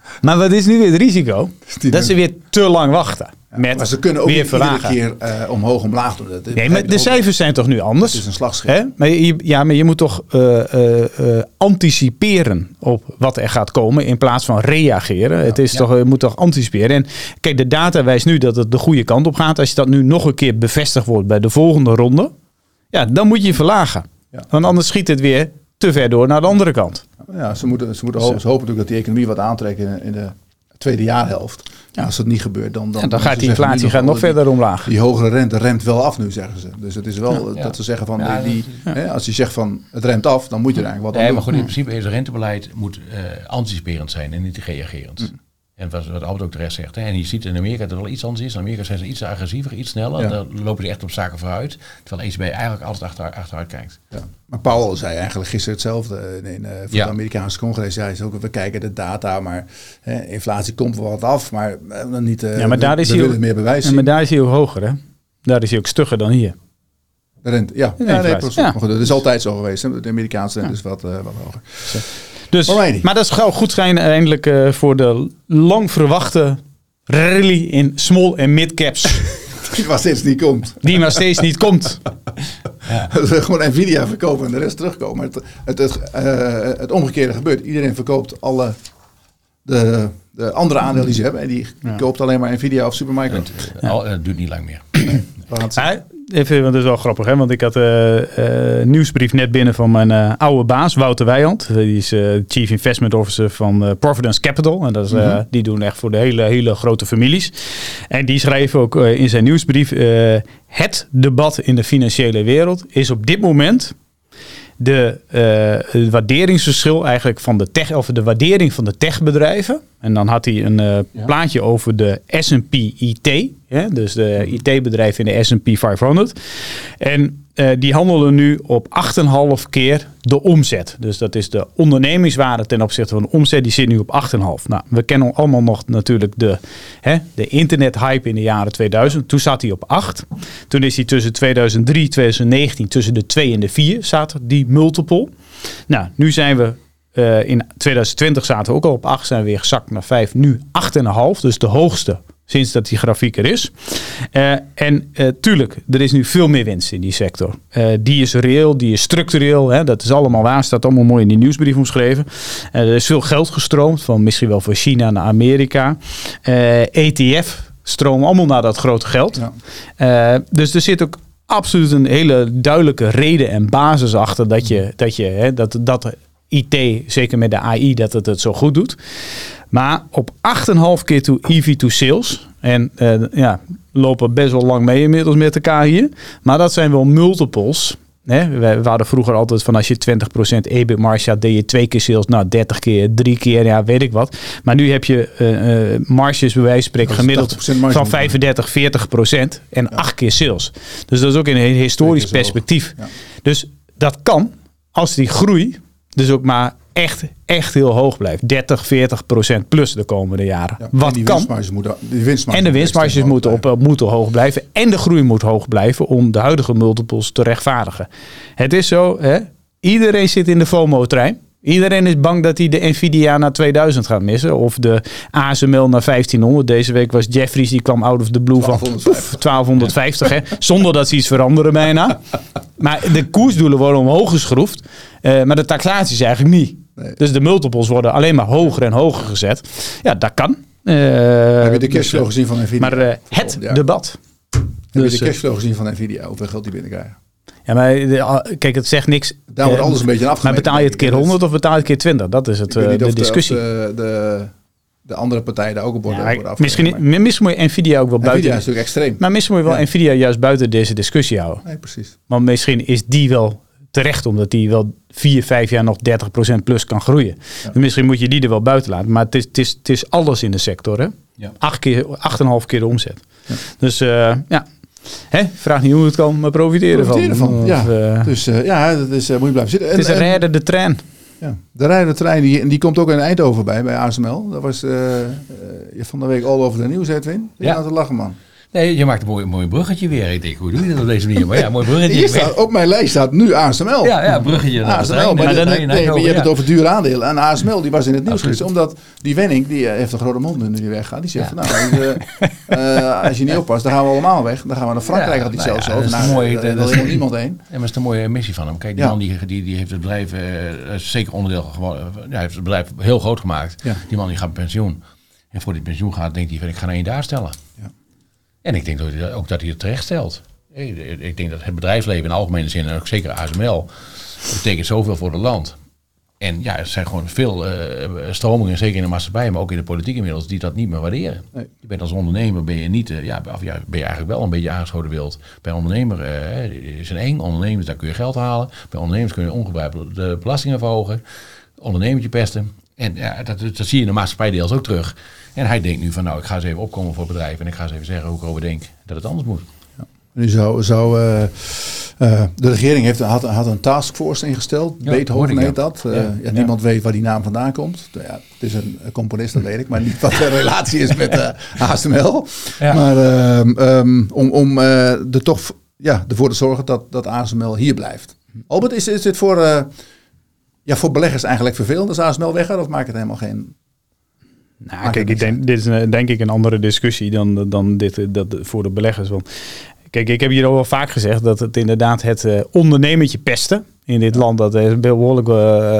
Speaker 2: Maar wat is nu weer het risico? Dat ze weer te lang wachten.
Speaker 1: Ja,
Speaker 2: met
Speaker 1: maar ze kunnen ook
Speaker 2: weer
Speaker 1: niet
Speaker 2: verlagen.
Speaker 1: iedere keer uh, omhoog omlaag doen. Dat,
Speaker 2: nee, maar de cijfers zijn toch nu anders?
Speaker 1: Het is een slagschip.
Speaker 2: Hè? Maar je, ja, maar je moet toch uh, uh, uh, anticiperen op wat er gaat komen in plaats van reageren. Ja, het is ja. toch, je moet toch anticiperen. En kijk, de data wijst nu dat het de goede kant op gaat. Als je dat nu nog een keer bevestigd wordt bij de volgende ronde, ja, dan moet je verlagen. Ja. Want anders schiet het weer te ver door naar de andere kant.
Speaker 1: Ja, ze moeten, ze moeten hopen, ze hopen natuurlijk dat die economie wat aantrekt in, in de tweede jaarhelft. Ja, als dat niet gebeurt, dan... Dan,
Speaker 2: ja, dan gaat die inflatie nog, gaat nog verder
Speaker 1: die,
Speaker 2: omlaag.
Speaker 1: Die hogere rente remt wel af nu, zeggen ze. Dus het is wel ja, dat ze zeggen van... Ja, die, ja. hè, als je zegt van het remt af, dan moet je er eigenlijk wat
Speaker 3: nee,
Speaker 1: aan
Speaker 3: maar
Speaker 1: doen.
Speaker 3: goed, in principe is het rentebeleid moet uh, anticiperend zijn en niet reagerend. Mm. En wat, wat Albert ook terecht zegt. Hè, en je ziet in Amerika dat het wel iets anders is. In Amerika zijn ze iets agressiever, iets sneller. Ja. Dan lopen ze echt op zaken vooruit. Terwijl E C B eigenlijk altijd achter, achteruit kijkt.
Speaker 1: Ja. Maar Powell zei eigenlijk gisteren hetzelfde in, in, uh, voor ja. het Amerikaanse congres. Hij zei ook, we kijken de data, maar hè, inflatie komt wel wat af. Maar uh, niet, uh,
Speaker 2: ja, maar daar
Speaker 1: we,
Speaker 2: is
Speaker 1: we
Speaker 2: hij
Speaker 1: willen
Speaker 2: ook,
Speaker 1: meer bewijs
Speaker 2: ja, maar daar is hij ook hoger, hè? Daar is hij ook stugger dan hier.
Speaker 1: De rente, ja.
Speaker 2: De
Speaker 1: ja, nee,
Speaker 2: ja.
Speaker 1: Maar goed, dat is altijd zo geweest. Hè? De Amerikaanse rente ja. is wat, uh, wat hoger.
Speaker 2: Zo. Dus, maar dat zou goed zijn eindelijk uh, voor de lang verwachte rally in small en mid caps.
Speaker 1: Die maar steeds niet komt.
Speaker 2: Die maar steeds niet komt.
Speaker 1: Ja. Dat we gewoon Nvidia verkopen en de rest terugkomen. Het, het, het, uh, het omgekeerde gebeurt. Iedereen verkoopt alle de, de andere aandelen die ze hebben. En die, die ja. koopt alleen maar Nvidia of Supermicro.
Speaker 3: Het, ja. het duurt niet lang meer.
Speaker 2: Ja, even, want dat is wel grappig, hè? Want ik had een uh, uh, nieuwsbrief net binnen van mijn uh, oude baas, Wouter Wijand. Die is uh, Chief Investment Officer van uh, Providence Capital. En dat is, uh, mm-hmm. die doen echt voor de hele, hele grote families. En die schreef ook uh, in zijn nieuwsbrief, uh, het debat in de financiële wereld is op dit moment de uh, het waarderingsverschil eigenlijk van de tech, of de waardering van de techbedrijven. En dan had hij een uh, ja. plaatje over de S en P I T. Hè? Dus de I T-bedrijven in de S en P vijfhonderd. En uh, die handelen nu op acht komma vijf keer de omzet. Dus dat is de ondernemingswaarde ten opzichte van de omzet. Die zit nu op acht komma vijf. Nou, we kennen allemaal nog natuurlijk de, hè, de internethype in de jaren tweeduizend. Toen zat hij op acht. Toen is hij tussen tweeduizend drie en tweeduizend negentien tussen de twee en de vier zat die multiple. Nou, nu zijn we uh, in tweeduizend twintig zaten we ook al op acht. Zijn we weer gezakt naar vijf. Nu acht komma vijf. Dus de hoogste sinds dat die grafiek er is. Uh, en uh, tuurlijk, er is nu veel meer winst in die sector. Uh, die is reëel, die is structureel. Hè, dat is allemaal waar, staat allemaal mooi in die nieuwsbrief omschreven. Uh, er is veel geld gestroomd, van misschien wel van China naar Amerika. Uh, E T F stromen allemaal naar dat grote geld. Ja. Uh, dus er zit ook absoluut een hele duidelijke reden en basis achter dat je, dat je hè, dat, dat I T, zeker met de A I, dat het het zo goed doet. Maar op acht komma vijf keer to E V to sales. En uh, ja, lopen best wel lang mee inmiddels met elkaar hier. Maar dat zijn wel multiples. Hè? We hadden vroeger altijd van als je twintig procent E B I T-marge had, deed je twee keer sales. Nou, dertig keer, drie keer, ja, weet ik wat. Maar nu heb je uh, uh, marges bij wijze van spreken gemiddeld van vijfendertig, veertig procent en ja. acht keer sales. Dus dat is ook in een historisch perspectief. Ja. Dus dat kan, als die groei dus ook maar echt, echt heel hoog blijft. dertig, veertig procent plus de komende jaren. Ja, wat
Speaker 1: en
Speaker 2: kan.
Speaker 1: Moeten, die winstmarges
Speaker 2: en de winstmarges moeten, op, moeten hoog blijven. En de groei moet hoog blijven om de huidige multiples te rechtvaardigen. Het is zo, hè? Iedereen zit in de FOMO-trein. Iedereen is bang dat hij de Nvidia naar tweeduizend gaat missen. Of de A S M L naar vijftienhonderd. Deze week was Jeffries, die kwam out of the blue van poef, twaalfhonderdvijftig. Hè? Zonder dat ze iets veranderen bijna. Maar de koersdoelen worden omhoog geschroefd. Uh, maar de taxatie is eigenlijk niet. Nee. Dus de multiples worden alleen maar hoger en hoger gezet. Ja, dat kan. Uh,
Speaker 1: Heb je de cashflow gezien van Nvidia?
Speaker 2: Maar uh, het ja. debat.
Speaker 1: Heb
Speaker 2: dus,
Speaker 1: je de cashflow gezien van Nvidia? Hoeveel geld die binnenkrijgen?
Speaker 2: Ja, maar kijk, het zegt niks.
Speaker 1: Daar wordt uh, alles een beetje afgemeten.
Speaker 2: Maar betaal je het keer honderd of betaal je het keer twintig? Dat is het, uh, de, de discussie.
Speaker 1: De, de, de andere partijen daar ook op worden,
Speaker 2: ja,
Speaker 1: worden
Speaker 2: misschien, misschien moet je Nvidia ook wel buiten.
Speaker 1: Nvidia is natuurlijk extreem.
Speaker 2: Maar misschien moet je wel ja. Nvidia juist buiten deze discussie houden.
Speaker 1: Nee, precies.
Speaker 2: Want misschien is die wel terecht, omdat die wel vier, vijf jaar nog dertig procent plus kan groeien. Ja. Dus misschien moet je die er wel buiten laten. Maar het is, het is, het is alles in de sector, hè? Ja. Acht keer, acht en een half keer de omzet. Ja. Dus uh, ja. Hè? Vraag niet hoe het kan, maar profiteren,
Speaker 1: profiteren
Speaker 2: van.
Speaker 1: van. Ja, uh, dus uh, ja, dat is, uh, moet je blijven zitten.
Speaker 2: Het is een rijden de trein.
Speaker 1: Ja, de rijdende trein, die, die komt ook in Eindhoven bij, bij A S M L. Dat was uh, uh, van de week all over de nieuws, Edwin. Je ja. aan te lachen, man.
Speaker 3: Nee, je maakt een mooi, mooi bruggetje weer. Ik denk, hoe doe je dat op deze manier? Maar ja, mooi bruggetje.
Speaker 1: Hier staat, op mijn lijst staat nu A S M L.
Speaker 3: Ja, ja, bruggetje.
Speaker 1: A S M L, maar,
Speaker 3: nee,
Speaker 1: dit,
Speaker 3: nee,
Speaker 1: nee,
Speaker 3: nee,
Speaker 1: maar je hebt
Speaker 3: ja.
Speaker 1: het over dure aandelen. En A S M L, die was in het nieuws
Speaker 3: Absoluut.
Speaker 1: geweest. Omdat die Wenning, die uh, heeft een grote mond nu die weggaat. Die zegt, ja. van, nou, uh, uh, als je niet oppast, dan gaan we allemaal weg. Dan gaan we naar Frankrijk,
Speaker 3: Ja,
Speaker 1: had hij
Speaker 3: nou
Speaker 1: zelfs
Speaker 3: ja,
Speaker 1: over.
Speaker 3: dat is
Speaker 1: Nou,
Speaker 3: mooi,
Speaker 1: daar
Speaker 3: dat
Speaker 1: wil
Speaker 3: is-
Speaker 1: helemaal niemand heen.
Speaker 3: Ja, maar dat is een mooie missie van hem. Kijk, die
Speaker 1: Ja.
Speaker 3: man die, die, die heeft het bedrijf, uh, zeker onderdeel geworden, ja, heeft het bedrijf heel groot gemaakt.
Speaker 1: Ja.
Speaker 3: Die man die gaat met pensioen. En voor die pensioen gaat, denkt hij van, ik ga naar één daar stellen.
Speaker 1: Ja.
Speaker 3: En ik denk dat hij, ook dat hij het terecht stelt. Ik, ik denk dat het bedrijfsleven in de algemene zin, en ook zeker A S M L, betekent zoveel voor het land. En ja, er zijn gewoon veel uh, stromingen, zeker in de maatschappij, maar ook in de politiek inmiddels, die dat niet meer waarderen.
Speaker 1: Nee.
Speaker 3: Je bent als ondernemer, ben je niet, uh, ja, of ja, ben je eigenlijk wel een beetje aangeschoten wild. Bij een ondernemer uh, is een eng, ondernemers, daar kun je geld halen. Bij ondernemers kun je ongebruikelijk de belastingen verhogen, ondernemertje pesten. En ja, dat, dat zie je in de maatschappij deels ook terug. En hij denkt nu van, nou, ik ga eens even opkomen voor het bedrijf en ik ga eens even zeggen hoe ik erover denk dat het anders moet.
Speaker 1: Nu zou, zou uh, uh, de regering heeft, had, had een taskforce ingesteld.
Speaker 3: Ja,
Speaker 1: Beethoven
Speaker 3: hoorde ik,
Speaker 1: heet
Speaker 3: ja.
Speaker 1: dat. Uh,
Speaker 3: Ja,
Speaker 1: ja,
Speaker 3: ja.
Speaker 1: niemand weet waar die naam vandaan komt. Ja, het is een, een componist, dat weet ik. Maar niet wat de relatie is met uh, A S M L.
Speaker 3: Ja.
Speaker 1: Maar um, um, om, om uh, er toch ja, ervoor te zorgen dat, dat A S M L hier blijft. Albert, is, is dit voor, uh, ja, voor beleggers eigenlijk vervelend als A S M L weggaat? Of maakt het helemaal geen...
Speaker 2: Nou,
Speaker 1: Maakt
Speaker 2: kijk,
Speaker 1: het
Speaker 2: ik
Speaker 1: niet
Speaker 2: denk, dit is een- denk ik een andere discussie dan, dan dit eh, dat voor de beleggers. Want kijk, ik heb hier al wel vaak gezegd dat het inderdaad het uh, ondernemertje pesten in dit land, dat is een behoorlijke,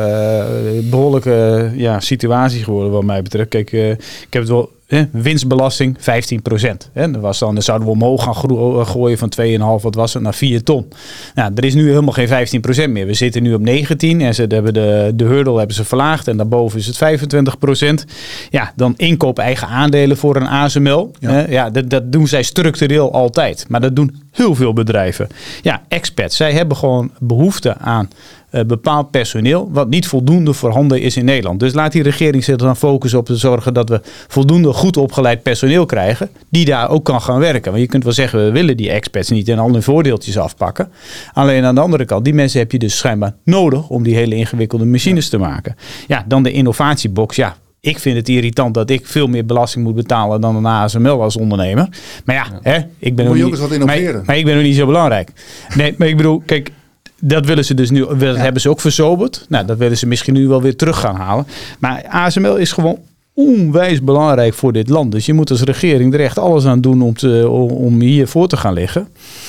Speaker 2: uh, behoorlijke ja, situatie geworden wat mij betreft. Kijk, uh, ik heb het wel... Hè, winstbelasting vijftien procent. Hè. Dat was dan, dan zouden we omhoog gaan gro- gooien van twee komma vijf, wat was het, naar vier ton. Nou, er is nu helemaal geen vijftien procent meer. We zitten nu op negentien en ze hebben de, de hurdle hebben ze verlaagd en daarboven is het vijfentwintig procent. Ja, dan inkoop eigen aandelen voor een A S M L.
Speaker 1: Ja.
Speaker 2: Hè. Ja, dat, dat doen zij structureel altijd. Maar dat doen heel veel bedrijven. Ja, expats, zij hebben gewoon behoefte aan Uh, bepaald personeel wat niet voldoende voorhanden is in Nederland. Dus laat die regering zich dan focussen op te zorgen dat we voldoende goed opgeleid personeel krijgen die daar ook kan gaan werken. Want je kunt wel zeggen, we willen die expats niet en al hun voordeeltjes afpakken. Alleen aan de andere kant, die mensen heb je dus schijnbaar nodig om die hele ingewikkelde machines te maken. Ja, dan de innovatiebox, ja. Ik vind het irritant dat ik veel meer belasting moet betalen dan een A S M L als ondernemer. Maar ja, ja. Hè, ik ben
Speaker 1: Moet je
Speaker 2: nog
Speaker 1: ook
Speaker 2: niet,
Speaker 1: eens wat innoveren.
Speaker 2: maar, maar ik ben nog niet zo belangrijk. Nee, maar ik bedoel, kijk, dat willen ze dus nu, dat ja. hebben ze ook verzoberd. Nou, dat willen ze misschien nu wel weer terug gaan halen. Maar A S M L is gewoon onwijs belangrijk voor dit land. Dus je moet als regering er echt alles aan doen om, te, om hier voor te gaan liggen.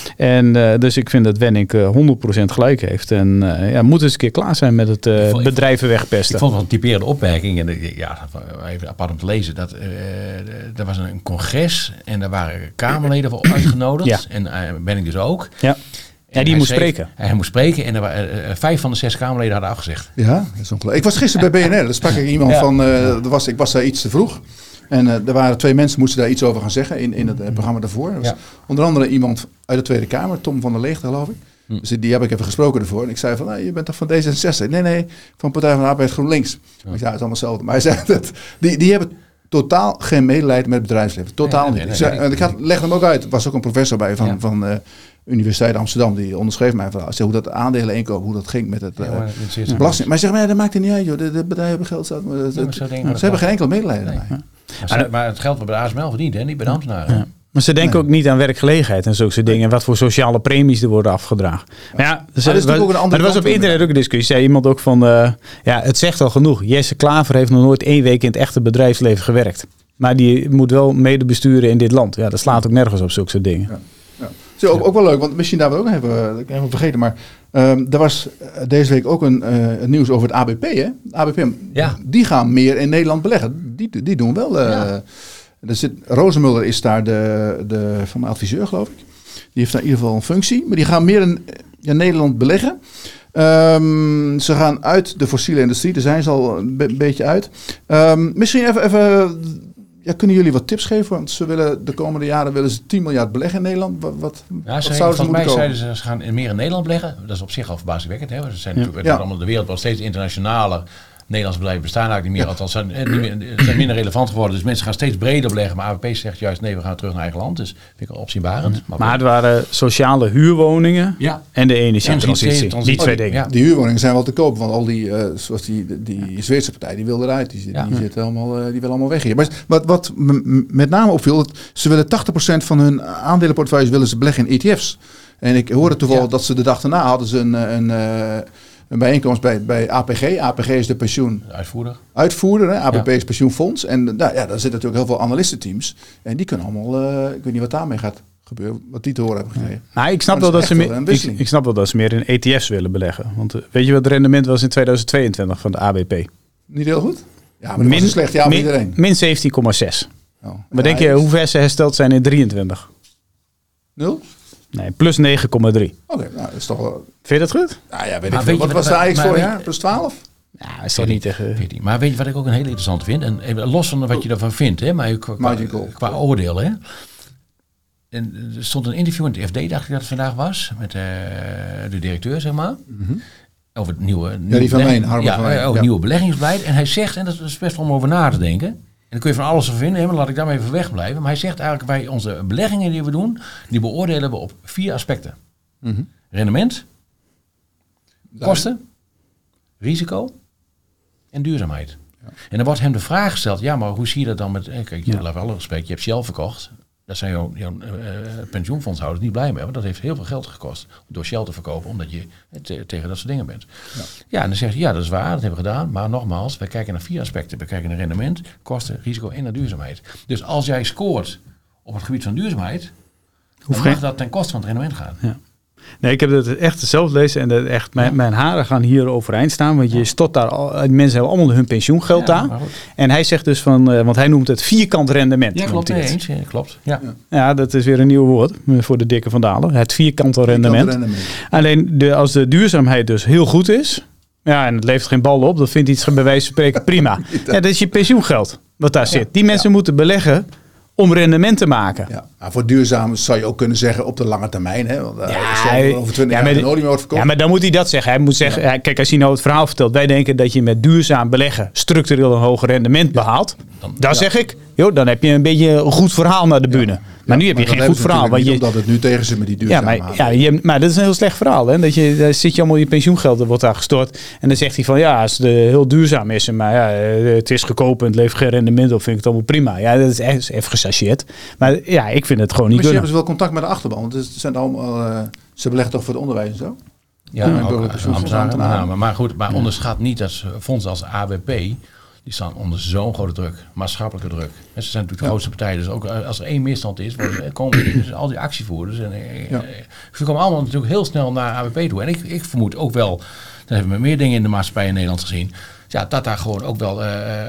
Speaker 2: En uh, dus ik vind dat Wenning uh, honderd procent gelijk heeft. En uh, ja, moet eens een keer klaar zijn met het uh, vond, bedrijven wegpesten.
Speaker 3: Ik vond het wel een typerende opmerking. En ja, even apart om te lezen. Dat, uh, er was een congres en daar waren Kamerleden voor uitgenodigd. Ja. En uh, Wenning dus ook.
Speaker 2: Ja. Ja, die moest
Speaker 3: schreef,
Speaker 2: spreken.
Speaker 3: Hij moest spreken en er waren, uh, vijf van de zes Kamerleden hadden afgezegd.
Speaker 1: Ja, dat is ongelooflijk. Ik was gisteren bij B N R. Daar sprak ik iemand ja. van, uh, er was, ik was daar iets te vroeg. En uh, er waren twee mensen moesten daar iets over gaan zeggen in, in het uh, programma daarvoor. Was ja. Onder andere iemand uit de Tweede Kamer, Tom van der Leegte geloof ik. Hm. Dus die heb ik even gesproken ervoor. En ik zei van, nou, je bent toch van D zesenzestig? Nee, nee, van Partij van de Arbeid GroenLinks. Ja. Ik zei, het is allemaal hetzelfde. Maar hij zei, dat, die, die hebben totaal geen medelijden met het bedrijfsleven. Totaal nee, nee, niet. Nee, nee, ik, zei, nee, ik legde hem ook uit. Er was ook een professor bij van... Ja. van uh, Universiteit Amsterdam, die onderschreef mij van hoe dat aandelen inkopen, hoe dat ging met het, ja, uh, het belasting. Maar hij zegt, maar ja, dat maakt het niet uit, joh. De, de bedrijven hebben geld zat. Maar het, ja, het, ze ze hebben geen enkel medelijden. Nee.
Speaker 3: Nee. Maar, ze, maar het geld wordt bij de A S M L verdiend, hè? Niet bij de ambtenaren. Ja.
Speaker 2: Maar ze denken nee. ook niet aan werkgelegenheid en zulke dingen. Wat voor sociale premies er worden afgedragen. Maar ja, dus maar, was, ook maar er was op internet ook een discussie. Zei iemand ook van, uh, ja, het zegt al genoeg. Jesse Klaver heeft nog nooit één week in het echte bedrijfsleven gewerkt. Maar die moet wel mede besturen in dit land. Ja, dat slaat ook nergens op zulke soort dingen.
Speaker 1: Ja. Ja. Is ook, ook wel leuk, want misschien daar we ook nog even, ik heb vergeten, maar um, er was deze week ook een, uh, een nieuws over het A B P, hè? A B P,
Speaker 3: ja.
Speaker 1: Die gaan meer in Nederland beleggen. Die, die doen wel. Uh, ja. Er zit, Rozenmuller is daar de, de van mijn adviseur, geloof ik. Die heeft daar in ieder geval een functie, maar die gaan meer in, in Nederland beleggen. Um, ze gaan uit de fossiele industrie, daar zijn ze al een be- beetje uit. Um, misschien even... even Ja, kunnen jullie wat tips geven? Want ze willen de komende jaren willen ze tien miljard beleggen in Nederland. Wat, wat,
Speaker 3: ja,
Speaker 1: wat
Speaker 3: ze
Speaker 1: zouden ze
Speaker 3: moeten
Speaker 1: moeten
Speaker 3: mij
Speaker 1: komen?
Speaker 3: zeiden ze, ze gaan meer in Nederland beleggen. Dat is op zich al verbazingwekkend. Hè? Ze zijn
Speaker 1: ja.
Speaker 3: natuurlijk,
Speaker 1: ja.
Speaker 3: allemaal, de wereld wordt steeds internationaler. Nederlandse bedrijven bestaan eigenlijk niet meer. Ja. Althans, zijn, niet meer, zijn minder relevant geworden. Dus mensen gaan steeds breder beleggen. Maar A W P zegt juist, nee, we gaan terug naar eigen land. Dus vind ik wel opzienbarend.
Speaker 2: Ja. Maar, maar het waren sociale huurwoningen ja. en de energietransitie. Die, die twee dingen.
Speaker 1: Ja. Die huurwoningen zijn wel te koop. Want al die, uh, zoals die, die, die Zweedse partij, die wil eruit. Die, ja. die, zitten allemaal, uh, die willen allemaal weg hier. Maar wat, wat m- met name opviel, dat ze willen tachtig procent van hun aandelenportefeuilles willen ze beleggen in E T F's. En ik hoorde toevallig ja. dat ze de dag daarna hadden ze een... een uh, een bijeenkomst bij, bij A P G. A P G is de pensioen...
Speaker 3: Uitvoerder.
Speaker 1: Uitvoerder, hè? A P P ja. is pensioenfonds. En nou, ja, daar zitten natuurlijk heel veel analistenteams. En die kunnen allemaal... Uh, ik weet niet wat daarmee gaat gebeuren. Wat die te horen hebben gekregen.
Speaker 2: Ja. Nou, ik snap, wel dat, ze meer, ik, ik snap wel dat ze meer in E T F's willen beleggen. Want uh, weet je wat het rendement was in tweeduizend tweeëntwintig van de A B P?
Speaker 1: Niet heel goed? Ja, maar dat min, was een slecht jaar voor min, iedereen.
Speaker 2: Min zeventien komma zes. Oh. Maar ja, denk je is... hoe ver ze hersteld zijn in drieëntwintig?
Speaker 1: Nul?
Speaker 2: Nee, plus negen komma drie.
Speaker 1: Oké, okay, nou, dat is toch wel...
Speaker 2: Vind je dat goed?
Speaker 1: Nou ja, weet ik veel. Wat was de Ajax vorig jaar? Plus twaalf?
Speaker 2: Ja, is toch niet tegen...
Speaker 3: veertien. Maar weet je wat ik ook een hele interessante vind? En even los van wat je daarvan vindt, hè, maar qua, qua, qua oordeel, hè. En er stond een interview in het F D, dacht ik dat het vandaag was, met uh, de directeur, zeg maar.
Speaker 1: Mm-hmm.
Speaker 3: Over het nieuwe, nieuwe,
Speaker 1: ja, die van Meen,
Speaker 3: ja,
Speaker 1: van Meen.
Speaker 3: over
Speaker 1: ja.
Speaker 3: nieuwe beleggingsbeleid. En hij zegt, en dat is best wel om over na te denken. En dan kun je van alles van vinden, hè, maar laat ik daar maar even wegblijven. Maar hij zegt eigenlijk, wij onze beleggingen die we doen, die beoordelen we op vier aspecten.
Speaker 1: Mm-hmm.
Speaker 3: Rendement, kosten, risico en duurzaamheid. Ja. En dan wordt hem de vraag gesteld, ja, maar hoe zie je dat dan met... Kijk, je, ja. laat alle respect, je hebt Shell verkocht. Daar zijn jouw, jouw uh, pensioenfondshouders niet blij mee. Want dat heeft heel veel geld gekost door Shell te verkopen. Omdat je te, tegen dat soort dingen bent. Ja. ja, en dan zegt hij, ja, dat is waar, dat hebben we gedaan. Maar nogmaals, wij kijken naar vier aspecten. We kijken naar rendement, kosten, risico en naar duurzaamheid. Dus als jij scoort op het gebied van duurzaamheid... Hoef dan mag geen... dat ten koste van het rendement gaan.
Speaker 2: Ja. Nee, ik heb het echt zelf lezen en dat echt, mijn, ja. mijn haren gaan hier overeind staan. Want je ja. stot daar al, mensen hebben allemaal hun pensioengeld ja, aan. En hij zegt dus van, uh, want hij noemt het vierkant rendement.
Speaker 3: Ja, klopt. Nee, eens, ja, klopt. Ja.
Speaker 2: Ja. ja, dat is weer een nieuw woord voor de dikke Van Dalen. Het vierkante rendement. rendement. Alleen de, als de duurzaamheid dus heel goed is, ja, en het levert geen bal op, dan vindt hij het bij wijze van spreken prima. Ja, dat is je pensioengeld wat daar ja. zit. Die mensen ja. moeten beleggen om rendement te maken.
Speaker 1: Ja, maar voor duurzaam zou je ook kunnen zeggen op de lange termijn. Hè? Want, uh, ja, over twintig
Speaker 2: ja,
Speaker 1: jaar de olie meer wordt verkocht.
Speaker 2: Ja, maar dan moet hij dat zeggen. Hij moet zeggen, ja. kijk, als hij nou het verhaal vertelt, wij denken dat je met duurzaam beleggen structureel een hoger rendement behaalt. Dan, dan ja. zeg ik, joh, dan heb je een beetje een goed verhaal naar de bühne. Ja. Maar ja, nu heb je geen goed verhaal. Want je,
Speaker 1: omdat het nu tegen zit met die duurzame
Speaker 2: ja, maar, ja, je, maar dat is een heel slecht verhaal. Hè? Dat je, daar zit je allemaal je pensioengeld, dat wordt daar gestort. En dan zegt hij van, ja, als het heel duurzaam is, maar ja, het is goedkoop en het levert geen rendement op, vind ik het allemaal prima. Ja, dat is echt even gechargeerd. Maar ja, ik vind het gewoon niet
Speaker 1: kunnen.
Speaker 2: Maar
Speaker 1: hebben ze wel contact met de achterban? Want het zijn allemaal, uh, ze beleggen toch voor het onderwijs en zo?
Speaker 3: Ja, ja ook, Amsterdam, maar goed, maar ja. onderschat niet dat fondsen als A B P... die staan onder zo'n grote druk, maatschappelijke druk. En ze zijn natuurlijk de ja. grootste partij, dus ook als er één misstand is, komen dus al die actievoerders. En, ja. Ze komen allemaal natuurlijk heel snel naar A B P toe. En ik, ik vermoed ook wel, dan hebben we meer dingen in de maatschappij in Nederland gezien, ja, dat daar gewoon ook wel, uh,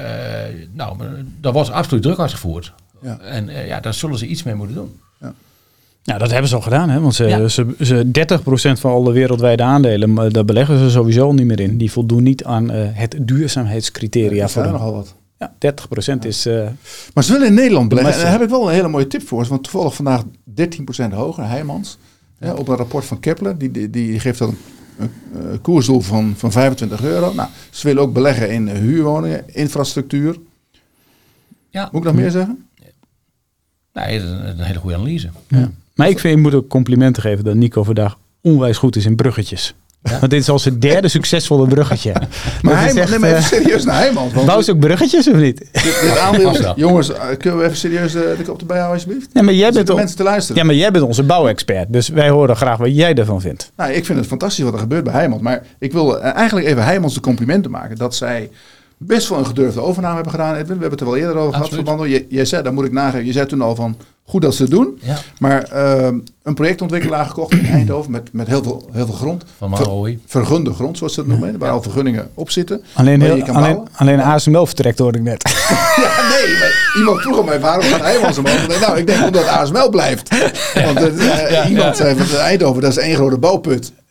Speaker 3: nou, daar wordt absoluut druk uitgevoerd. Ja. En uh, ja, daar zullen ze iets mee moeten doen.
Speaker 2: Ja. Ja, dat hebben ze al gedaan, hè? Want ze, ja. ze, ze dertig procent van alle wereldwijde aandelen, daar beleggen ze sowieso niet meer in. Die voldoen niet aan uh, het duurzaamheidscriteria.
Speaker 1: Ja,
Speaker 2: voor
Speaker 1: nogal wat.
Speaker 2: Ja, dertig procent ja. is... Uh,
Speaker 1: maar ze willen in Nederland beleggen. En daar heb ik wel een hele mooie tip voor. Want toevallig vandaag dertien procent hoger, Heijmans. Ja. Ja, op een rapport van Kepler. Die, die, die geeft dan een, een, een koersdoel van, van vijfentwintig euro. Nou, ze willen ook beleggen in uh, huurwoningen, infrastructuur. Ja. Moet ik nog meer zeggen?
Speaker 3: Nee, dat is een hele goede analyse.
Speaker 2: Ja. Maar ik vind, ik moet ook complimenten geven dat Nico vandaag onwijs goed is in bruggetjes. Ja? Want dit is al zijn derde succesvolle bruggetje.
Speaker 1: Maar hij neem maar even serieus naar Heijmans.
Speaker 2: Bouw ze ook bruggetjes of niet?
Speaker 1: Dit, dit aandeel, jongens, kunnen we even serieus de, de kop erbij houden alsjeblieft?
Speaker 2: Ja, maar jij bent
Speaker 1: on... mensen te luisteren.
Speaker 2: Ja, maar jij bent onze bouwexpert. Dus wij horen graag wat jij ervan vindt.
Speaker 1: Nou, ik vind het fantastisch wat er gebeurt bij Heijmans. Maar ik wil eigenlijk even Heijmans de complimenten maken. Dat zij best wel een gedurfde overname hebben gedaan, Edwin. We hebben het er wel eerder over Absoluut. gehad. Van, jij zei, daar moet ik nageven, je zei toen al van, goed dat ze het doen. Ja. Maar uh, een projectontwikkelaar gekocht in Eindhoven met, met heel, veel, heel veel grond.
Speaker 3: Van Maroi.
Speaker 1: Ver, vergunde grond, zoals ze dat noemen. Waar al vergunningen op zitten.
Speaker 2: Alleen, heel, alleen, alleen A S M L vertrekt, hoorde ik net.
Speaker 1: Ja, nee. Maar iemand vroeg aan mij, waarom gaat Heijmans omhoog? Nou, ik denk omdat A S M L blijft. Want uh, ja, iemand ja. zei van Eindhoven, dat is één grote bouwput.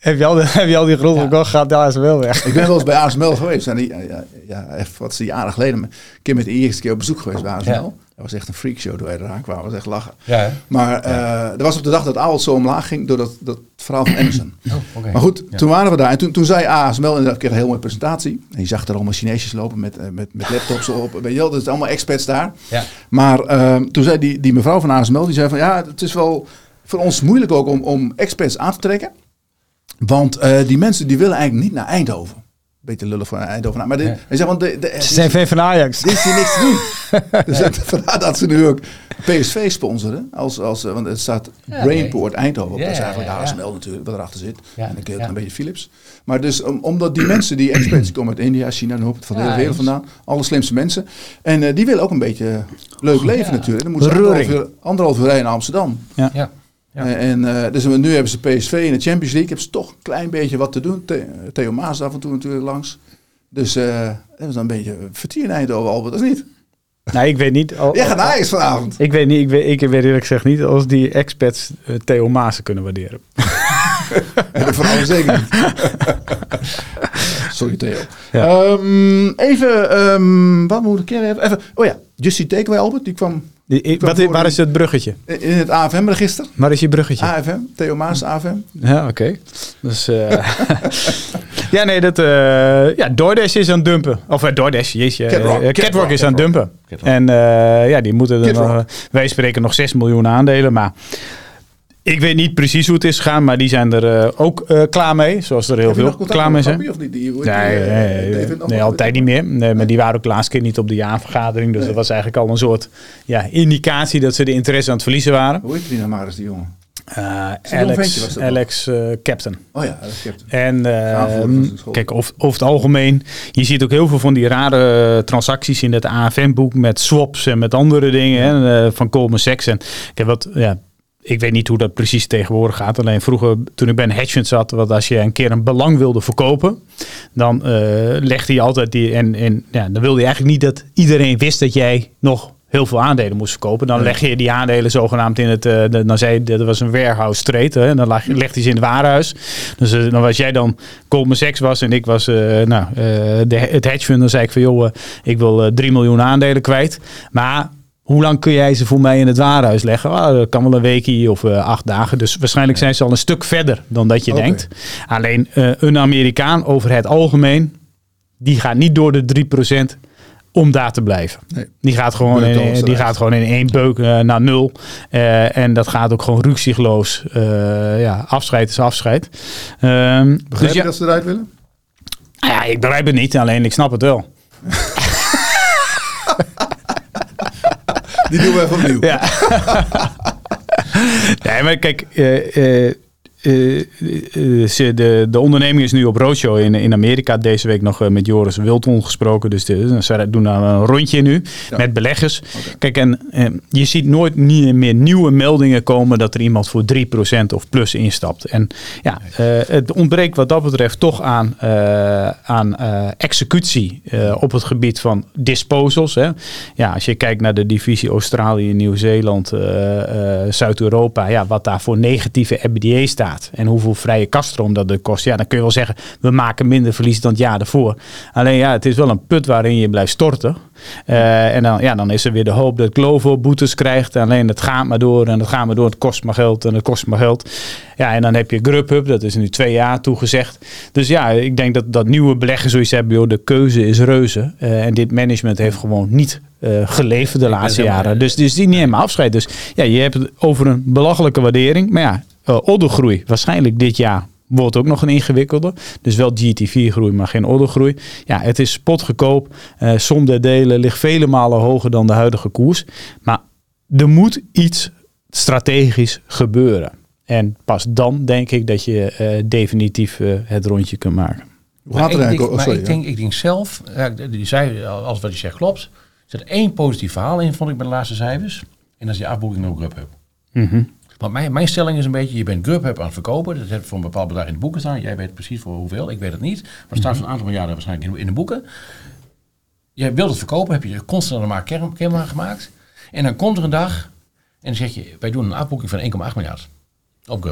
Speaker 2: heb, je al die, heb je al die grond ja. gekocht, gaat de A S M L weg.
Speaker 1: Ik ben wel eens bij A S M L geweest. En die, ja, ja, echt, wat is die jaren geleden. Een keer met de eerste keer op bezoek geweest bij A S M L. Ja. Dat was echt een freakshow door eraan kwamen. Dat was echt lachen. Ja, maar ja. uh, dat was op de dag dat Ahold zo omlaag ging door dat, dat verhaal van Emerson. Oh, okay. Maar goed, ja. toen waren we daar. En toen, toen zei A S M L inderdaad, kreeg een heel mooie presentatie. En je zag er allemaal Chineesjes lopen met, uh, met, met laptops op. Weet je wel, dat is allemaal experts daar. Ja. Maar uh, toen zei die, die mevrouw van A S M L, die zei van ja, het is wel voor ons moeilijk ook om, om experts aan te trekken. Want uh, die mensen die willen eigenlijk niet naar Eindhoven. Beetje lullig voor Eindhoven. Maar de, ja. hij zegt, want de, de,
Speaker 2: ze zijn fan van Ajax.
Speaker 1: Dit is hier niks te doen. Dus dat, vandaar dat ze nu ook P S V sponsoren. Als, als, want het staat ja, Brainport nee. Eindhoven op. Ja, dat is eigenlijk ja, ja, A S M L ja. natuurlijk, wat erachter zit. Ja, en dan kun je ja. een beetje Philips. Maar dus um, omdat die mensen, die experts komen uit India, China, dan van de hele wereld vandaan. Alle slimste mensen. En uh, die willen ook een beetje leuk leven ja. natuurlijk. Dan moeten ze anderhalf uur, anderhalf uur rijden naar Amsterdam. Ja. ja. Ja. En uh, dus nu hebben ze P S V in de Champions League. Hebben ze toch een klein beetje wat te doen. The- Theo Maas af en toe natuurlijk langs. Dus uh, dat is dan een beetje vertier in Eindhoven, Albert, dat is niet.
Speaker 2: Nee, ik weet niet. Al,
Speaker 1: Jij gaat naar Ajax vanavond.
Speaker 2: Ik weet niet, ik weet, ik weet eerlijk gezegd niet als die experts uh, Theo Maas kunnen waarderen.
Speaker 1: En dat vooral zeker niet. Sorry Theo. Ja. Um, even, um, wat moet ik een keer hebben? Even, oh ja, Justy Takeaway Albert, die kwam...
Speaker 2: Die, ik, wat, waar is het bruggetje?
Speaker 1: In het A F M-register.
Speaker 2: Waar is je bruggetje?
Speaker 1: A F M, Theo Maas, A F M.
Speaker 2: Ja, oké. Okay. Dus, uh, ja, nee, dat... Uh, ja, DoorDash is aan het dumpen. Of uh, DoorDash, jeetje. Catrock, uh, Catrock is aan het dumpen. Catrock. En uh, ja, die moeten er nog... Wij spreken nog zes miljoen aandelen, maar... Ik weet niet precies hoe het is gegaan, maar die zijn er uh, ook uh, klaar mee. Zoals er heel Heb veel klaar mee zijn. Of niet? Die, nee, die, uh, nee, nee, nee altijd niet meer. Nee, maar die waren ook laatst keer niet op de jaarvergadering. Dus nee. dat was eigenlijk al een soort ja, indicatie dat ze de interesse aan het verliezen waren.
Speaker 1: Hoe heet die nou maar eens, die jongen?
Speaker 2: Uh, Alex, Alex uh, Captain.
Speaker 1: Oh ja, Alex Captain.
Speaker 2: En uh, kijk, over, over het algemeen, je ziet ook heel veel van die rare transacties in het A F M-boek met swaps en met andere dingen ja. hè, van Goldman Sachs. En kijk, wat, ja, ik weet niet hoe dat precies tegenwoordig gaat. Alleen vroeger, toen ik bij een hedge fund zat, wat als je een keer een belang wilde verkopen, dan uh, legde je altijd die en, en ja, dan wilde je eigenlijk niet dat iedereen wist dat jij nog heel veel aandelen moest verkopen. Dan leg je die aandelen zogenaamd in het... Uh, de, dan zei je, dat was een warehouse trade. Hè? Dan leg, legde je ze in het warenhuis. Dus uh, dan was jij dan Goldman Sachs was en ik was uh, nou, uh, de, het hedge fund. Dan zei ik van joh, uh, ik wil uh, drie miljoen aandelen kwijt. Maar hoe lang kun jij ze voor mij in het warenhuis leggen? Oh, dat kan wel een weekje of uh, acht dagen. Dus waarschijnlijk zijn ze al een stuk verder dan dat je okay. denkt. Alleen uh, een Amerikaan over het algemeen, die gaat niet door de drie procent om daar te blijven. Nee. Die gaat gewoon in, die gaat gewoon in één beuk uh, naar nul. Uh, en dat gaat ook gewoon ruksigloos. Uh, ja, afscheid is afscheid. Um,
Speaker 1: Begrijp dus je
Speaker 2: ja,
Speaker 1: dat ze eruit willen?
Speaker 2: Ja, ik begrijp het niet. Alleen ik snap het wel.
Speaker 1: Die doen we even opnieuw.
Speaker 2: Ja. Nee, maar kijk... Uh, uh, Uh, uh, de, de onderneming is nu op roadshow in, in Amerika. Deze week nog uh, met Joris Wilton gesproken. Dus de, ze doen nou een rondje nu ja. met beleggers. Okay. Kijk, en uh, je ziet nooit nie, meer nieuwe meldingen komen dat er iemand voor drie procent of plus instapt. En ja, uh, het ontbreekt wat dat betreft toch aan, uh, aan uh, executie uh, op het gebied van disposals. Hè. Ja, als je kijkt naar de divisie Australië, Nieuw-Zeeland, uh, uh, Zuid-Europa, ja, wat daar voor negatieve E B D A staat. En hoeveel vrije kaststroom dat er kost. Ja, dan kun je wel zeggen, we maken minder verlies dan het jaar ervoor. Alleen ja, het is wel een put waarin je blijft storten. Uh, en dan, ja, dan is er weer de hoop dat Glovo boetes krijgt. Alleen het gaat maar door en het gaat maar door. Het kost maar geld en het kost maar geld. Ja, en dan heb je Grubhub, dat is nu twee jaar toegezegd. Dus ja, ik denk dat, dat nieuwe beleggers zoiets hebben, joh, de keuze is reuze. Uh, en dit management heeft gewoon niet Uh, geleverd de laatste jaren. Dus, dus die niet helemaal afscheid. Dus ja, je hebt het over een belachelijke waardering. Maar ja, uh, ordergroei waarschijnlijk dit jaar wordt ook nog een ingewikkelde. Dus wel G T V-groei, maar geen ordergroei. Ja, het is spotgekoop. Uh, som der delen ligt vele malen hoger dan de huidige koers. Maar er moet iets strategisch gebeuren. En pas dan denk ik dat je uh, definitief uh, het rondje kunt maken.
Speaker 3: Hoe gaat het eigenlijk? Maar, ik, maar ik, denk, ik denk zelf, ja, die zei, als wat je zegt klopt. Er zit één positief verhaal in, vond ik bij de laatste cijfers. En dat is die afboeking op Grubhub.
Speaker 2: Mm-hmm.
Speaker 3: Want mijn, mijn stelling is een beetje, je bent Grubhub aan het verkopen. Dat heeft voor een bepaald bedrag in de boeken staan. Jij weet precies voor hoeveel, ik weet het niet. Maar het staat voor een aantal miljarden waarschijnlijk in, in de boeken. Jij wilt het verkopen, heb je constant maar kenbaar gemaakt. En dan komt er een dag en dan zeg je, wij doen een afboeking van één komma acht miljard op Grubhub.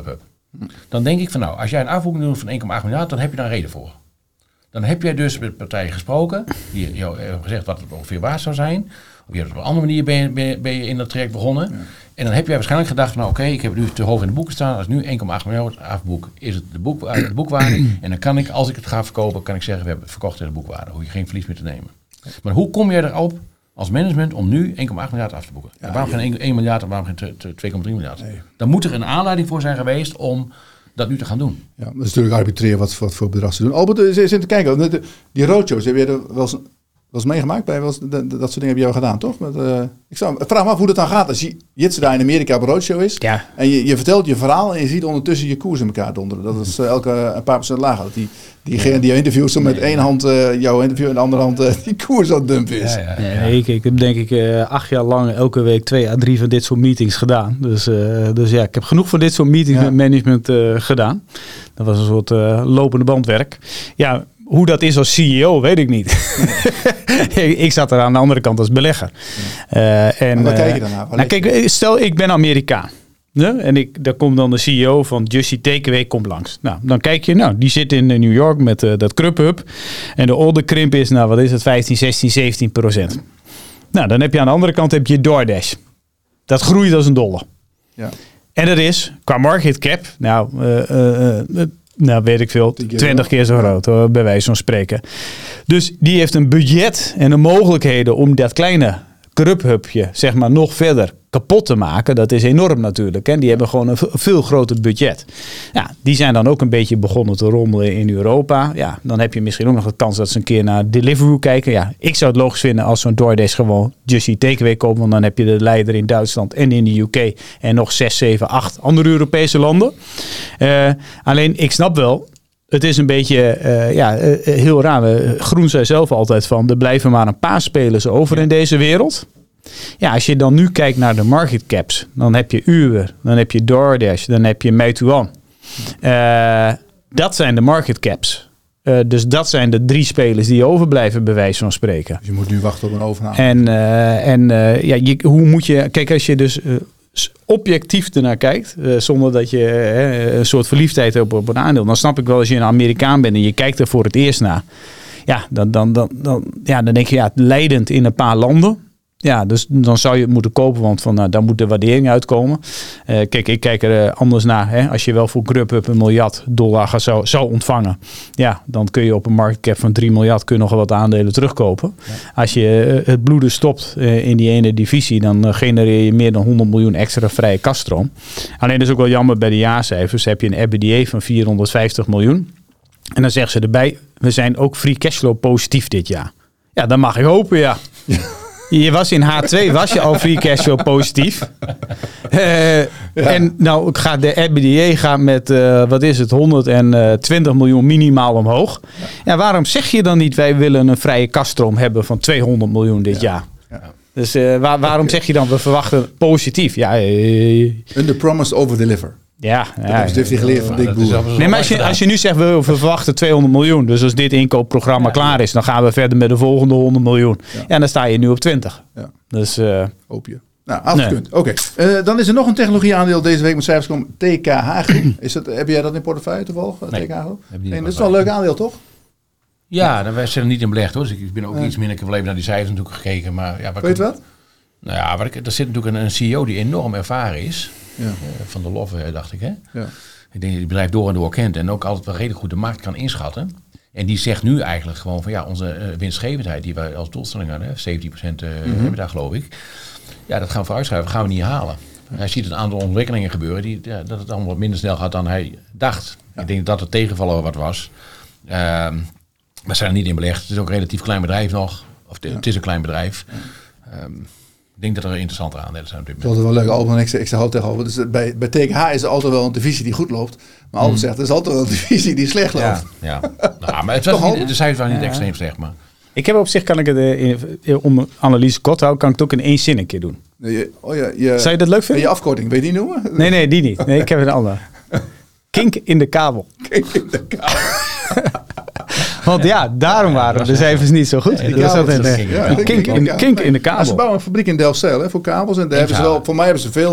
Speaker 3: Dan denk ik van nou, als jij een afboeking doet van één komma acht miljard, dan heb je daar een reden voor. Dan heb jij dus met partijen gesproken, die jou hebben gezegd wat het ongeveer waard zou zijn. Of je hebt op een andere manier ben je, ben je, ben je in dat traject begonnen. Ja. En dan heb jij waarschijnlijk gedacht van nou oké, okay, ik heb het nu te hoog in de boeken staan. Als nu één komma acht miljard afboek, is het de, boek, de boekwaarde. En dan kan ik, als ik het ga verkopen, kan ik zeggen we hebben het verkocht in de boekwaarde. Hoef je geen verlies meer te nemen. Maar hoe kom je erop als management om nu één komma acht miljard af te boeken? Ja, waarom ja. geen één miljard en waarom geen twee komma drie miljard? Nee. Dan moet er een aanleiding voor zijn geweest om dat nu te gaan doen.
Speaker 1: Ja, dat is natuurlijk arbitrair wat, wat voor bedrag ze doen. Albert, ze zitten te kijken. Die roadshows, heb je er wel eens, wel eens meegemaakt? Bij, wel eens, dat, dat soort dingen heb je al gedaan, toch? Met, uh, ik zou, vraag me af hoe dat dan gaat. Als je Jitse daar in Amerika op een roadshow is. Ja. En je, je vertelt je verhaal en je ziet ondertussen je koers in elkaar donderen. Dat is uh, elke een paar procent lager. Dat die, diegene die je interviewt zo met één hand uh, jouw interview en de andere hand uh, die koers aan het dumpen is. Ja, ja,
Speaker 2: ja. Nee, ik, ik heb denk ik uh, acht jaar lang elke week twee à drie van dit soort meetings gedaan. Dus, uh, dus ja, ik heb genoeg van dit soort meetings ja. met management uh, gedaan. Dat was een soort uh, lopende bandwerk. Ja, hoe dat is als C E O, weet ik niet. Ik zat er aan de andere kant als belegger. Uh, en,
Speaker 1: maar waar kijk je dan naar?
Speaker 2: Nou, kijk, stel, ik ben Amerikaan. Ja? En ik, daar komt dan de C E O van Just Eat Takeaway komt langs. Nou, dan kijk je, nou, die zit in New York met uh, dat Grubhub. En de orderkrimp is, nou, wat is het, vijftien, zestien, zeventien procent. Nou, dan heb je aan de andere kant heb je DoorDash. Dat groeit als een dolle. Ja. En dat is, qua market cap, nou... Uh, uh, uh, Nou, weet ik veel, twintig keer zo groot, hoor, bij wijze van spreken. Dus die heeft een budget en de mogelijkheden om dat kleine Grubhubje, zeg maar, nog verder kapot te maken. Dat is enorm natuurlijk. Hè? Die hebben gewoon een veel groter budget. Ja, die zijn dan ook een beetje begonnen te rommelen in Europa. Ja, dan heb je misschien ook nog de kans dat ze een keer naar Deliveroo kijken. Ja, ik zou het logisch vinden als zo'n DoorDash gewoon Just Eat Takeaway komt. Want dan heb je de leider in Duitsland en in de U K en nog zes, zeven, acht andere Europese landen. Uh, alleen, ik snap wel, het is een beetje uh, ja, uh, heel raar. Groen zei zelf altijd van, er blijven maar een paar spelers over in deze wereld. Ja, als je dan nu kijkt naar de market caps, dan heb je Uber, dan heb je DoorDash, dan heb je Meituan. Uh, dat zijn de market caps. Uh, dus dat zijn de drie spelers die overblijven, bij wijze van spreken. Dus
Speaker 1: je moet nu wachten op een overname.
Speaker 2: En, uh, en uh, ja, je, hoe moet je... Kijk, als je dus uh, objectief ernaar kijkt, uh, zonder dat je uh, een soort verliefdheid hebt op een aandeel, dan snap ik wel als je een Amerikaan bent en je kijkt er voor het eerst naar. Ja, dan, dan, dan, dan, ja, dan denk je, ja, leidend in een paar landen. Ja, dus dan zou je het moeten kopen, want van, nou, daar moet de waardering uitkomen. Uh, kijk, ik kijk er uh, anders naar. Hè. Als je wel voor Grubhub een miljard dollar zou, zou ontvangen, ja, dan kun je op een market cap van drie miljard kun je nog wat aandelen terugkopen. Ja. Als je uh, het bloeden stopt uh, in die ene divisie, dan uh, genereer je meer dan honderd miljoen extra vrije kasstroom. Alleen dat is ook wel jammer bij de jaarcijfers. Heb je een EBITDA van vierhonderdvijftig miljoen. En dan zeggen ze erbij, we zijn ook free cashflow positief dit jaar. Ja, dat mag ik hopen, ja. Ja. Je was in H twee, was je al free cashflow positief. Uh, ja. En nou gaat de EBITDA gaat met, uh, wat is het, honderdtwintig miljoen minimaal omhoog. Ja. Ja, waarom zeg je dan niet, wij willen een vrije kasstroom hebben van tweehonderd miljoen dit ja. jaar? Ja. Dus uh, waar, waarom okay. zeg je dan, we verwachten positief? Ja, uh,
Speaker 1: Under promise, over deliver.
Speaker 2: Ja,
Speaker 1: dat ja, heeft hij geleerd van Dick Boer.
Speaker 2: Nee, maar als je, als je nu zegt, we verwachten tweehonderd miljoen. Dus als dit inkoopprogramma ja, klaar is, dan gaan we verder met de volgende honderd miljoen. Ja. En dan sta je nu op twintig. Ja. Dus, uh,
Speaker 1: hoop je. Nou, afgekund. Nee. Oké. Okay. Uh, dan is er nog een technologieaandeel deze week met cijfers komen. T K H Groep. Is dat, heb jij dat in portefeuille toevallig?
Speaker 3: Nee.
Speaker 1: T K H Groep? Nee, dat is wel een leuk aandeel, toch?
Speaker 3: Ja, dan wij zijn er niet in belegd hoor. Dus ik ben ook uh. iets minder. Ik heb even naar die cijfers natuurlijk gekeken. Maar ja,
Speaker 1: weet je wat?
Speaker 3: Nou ja, wat ik, er zit natuurlijk een, een C E O die enorm ervaren is. Ja. Uh, van de Loffe, dacht ik, hè? Ja. Ik denk dat het bedrijf door en door kent en ook altijd wel redelijk goed de markt kan inschatten. En die zegt nu eigenlijk gewoon van ja, onze uh, winstgevendheid die wij als doelstelling hadden, zeventien procent uh, mm-hmm. hebben daar geloof ik. Ja, dat gaan we vooruitschuiven, gaan we niet halen. Ja. Hij ziet een aantal ontwikkelingen gebeuren die, ja, dat het allemaal wat minder snel gaat dan hij dacht. Ja. Ik denk dat het tegenvallen wat was. Uh, we zijn er niet in belegd. Het is ook een relatief klein bedrijf nog. Of t- ja. Het is een klein bedrijf. Ja. Um, Ik denk dat er interessante aandelen zijn op dit moment.
Speaker 1: Dat is wel leuk, Albert. Ik zeg, ik zeg altijd tegenover. Dus bij, bij T K H is er altijd wel een divisie die goed loopt. Maar Albert mm. zegt, er is altijd wel een divisie die slecht loopt.
Speaker 3: Ja, ja. Nou, maar het was niet, de cijfers waren niet ja. extreem slecht. Maar.
Speaker 2: Ik heb op zich, kan ik het, in, om analyse kort te houden, kan ik het ook in één zin een keer doen.
Speaker 1: Je, oh ja, je,
Speaker 2: Zou je dat leuk vinden?
Speaker 1: Je afkorting, weet je die noemen?
Speaker 2: Nee, nee, die niet. Nee, ik heb een andere. Kink in de kabel.
Speaker 1: Kink in de kabel.
Speaker 2: Want ja, daarom waren de cijfers niet zo goed.
Speaker 1: Ja, dus dat een, ja,
Speaker 2: een kink, in, kink in de kabel.
Speaker 1: Ze bouwen een fabriek in Delfzijl hè, voor kabels. En daar hebben ze wel, voor mij hebben ze veel,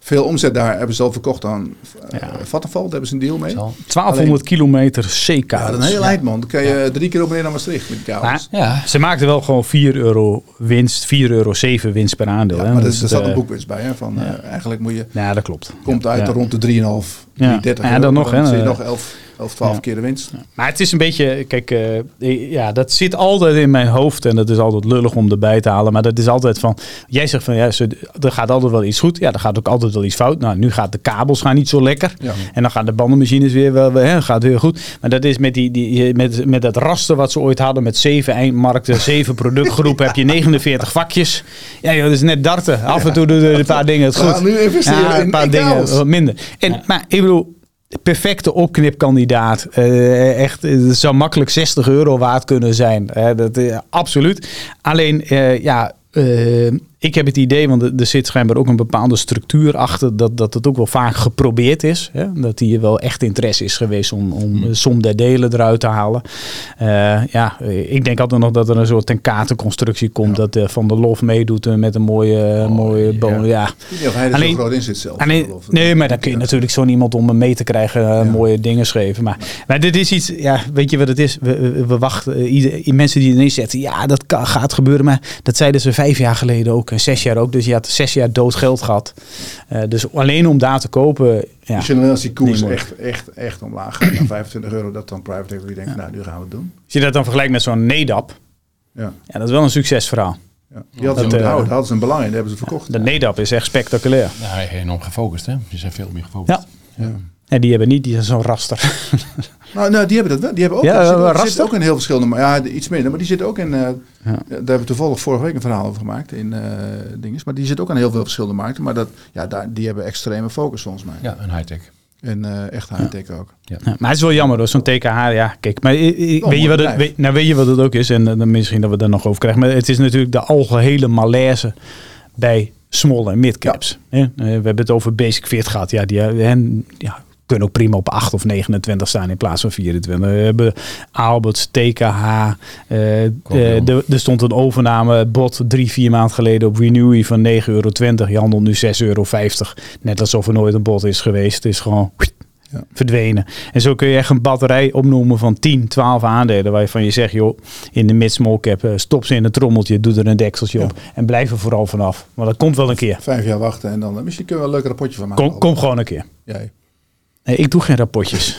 Speaker 1: veel omzet daar hebben ze al verkocht aan uh,
Speaker 2: Ja.
Speaker 1: Vattenfall. Daar hebben ze een deal mee.
Speaker 2: twaalfhonderd kilometer C-kabels.
Speaker 1: Ja, dat is een heel eind, man. Dan kan je ja. drie keer op en neer naar Maastricht met die kabels.
Speaker 2: Maar, ja. Ze maakten wel gewoon vier euro winst, vier euro zeven winst per aandeel.
Speaker 1: Ja,
Speaker 2: hè?
Speaker 1: maar
Speaker 2: Dus
Speaker 1: er zat
Speaker 2: uh,
Speaker 1: een boekwinst bij. Hè, van,
Speaker 2: ja.
Speaker 1: uh, eigenlijk moet je...
Speaker 2: Ja, dat klopt.
Speaker 1: Komt uit
Speaker 2: ja.
Speaker 1: rond de drie komma vijf, drie komma dertig.
Speaker 2: Ja, ja, dan nog.
Speaker 1: Dan
Speaker 2: hè,
Speaker 1: zie je nog elf, twaalf ja. keer de winst.
Speaker 2: Ja. Maar het is een beetje, kijk, uh, ja, dat zit altijd in mijn hoofd en dat is altijd lullig om erbij te halen. Maar dat is altijd van, jij zegt van, ja, er gaat altijd wel iets goed. Ja, er gaat ook altijd wel iets fout. Nou, nu gaat de kabels gaan niet zo lekker. Ja. En dan gaan de bandenmachines weer wel, hè, gaat weer goed. Maar dat is met, die, die, met, met dat raster wat ze ooit hadden, met zeven eindmarkten, zeven productgroepen, heb je negenenveertig vakjes. Ja, joh, dat is net darten. Af en toe doen er een paar dingen het goed.
Speaker 1: Ja, nu investeren
Speaker 2: ja, een paar
Speaker 1: in
Speaker 2: dingen
Speaker 1: kabels.
Speaker 2: wat minder. En, ja. Maar ik bedoel, perfecte opknipkandidaat. Uh, echt, het zou makkelijk zestig euro waard kunnen zijn. Uh, dat, uh, absoluut. Alleen, uh, ja... Uh, ik heb het idee, want er zit schijnbaar ook een bepaalde structuur achter, dat, dat het ook wel vaak geprobeerd is. Hè? Dat hier wel echt interesse is geweest om, om de som der delen eruit te halen. Uh, ja, ik denk altijd nog dat er een soort ten kate constructie komt, ja. dat uh, Van der Lof meedoet uh, met een mooie, uh, mooie
Speaker 1: oh,
Speaker 2: bonus. Ja.
Speaker 1: Ja. Ik weet niet of hij er alleen, zo groot in zit zelf.
Speaker 2: Alleen, nee, maar dan kun je natuurlijk zo'n iemand om hem mee te krijgen uh, ja. mooie dingen schrijven. Maar, maar dit is iets, ja, weet je wat het is? We, we, we wachten, uh, ieder, mensen die ineens zetten, ja, dat kan, gaat gebeuren. Maar dat zeiden ze vijf jaar geleden ook. Zes jaar ook, dus je had zes jaar dood geld gehad. Uh, dus alleen om daar te kopen... Ja,
Speaker 1: als je dan als die koers echt, echt, echt omlaag gaat naar vijfentwintig euro, dat dan private equity denkt, ja. nou, nu gaan we het doen.
Speaker 2: Als je dat dan vergelijkt met zo'n Nedap, ja. ja, dat is wel een succesverhaal.
Speaker 1: Ja. Die hadden ze, uh, daar hadden ze een belang in, die hebben ze verkocht.
Speaker 2: De ja. Nedap is echt spectaculair.
Speaker 3: Ja, hij is enorm gefocust, hè? Die zijn veel meer gefocust.
Speaker 2: Ja. ja. En die hebben niet die zo'n raster.
Speaker 1: Nou, nou, die hebben dat wel. Die hebben ook.
Speaker 2: Ja,
Speaker 1: zit,
Speaker 2: raster?
Speaker 1: zit ook in heel verschillende, maar ja, iets minder. Maar die zit ook in. Uh, ja. Daar hebben we toevallig vorige week een verhaal over gemaakt in uh, dinges. Maar die zit ook aan heel veel verschillende markten. Maar dat, ja, daar, die hebben extreme focus volgens mij.
Speaker 3: Ja, een high-tech.
Speaker 1: En uh, echt high-tech ja. ook.
Speaker 2: Ja. Ja, maar het is wel jammer hoor, zo'n T K H. Ja, kijk, maar oh, weet, je wat het, weet, nou, weet je wat het ook is? En dan misschien dat we daar nog over krijgen. Maar het is natuurlijk de algehele malaise bij small en midcaps. Ja. We hebben het over Basic Fit gehad. Ja, die en, ja, kunnen ook prima op acht of negenentwintig staan in plaats van vierentwintig. We hebben Aalberts, T K H. Uh, uh, er stond een overnamebod drie, vier maanden geleden op Renewy van negen euro twintig. Je handelt nu zes euro vijftig. Net alsof er nooit een bod is geweest. Het is gewoon ja. verdwenen. En zo kun je echt een batterij opnoemen van tien, twaalf aandelen. Waarvan je zegt, joh, in de mid-small cap, uh, stop ze in een trommeltje, doe er een dekseltje ja. op. En blijf er vooral vanaf. Want dat komt wel een keer.
Speaker 1: Vijf jaar wachten en dan misschien kunnen we een leuk rapportje van maken.
Speaker 2: Kom, kom gewoon een keer.
Speaker 1: Jij.
Speaker 2: Nee, ik doe geen rapportjes.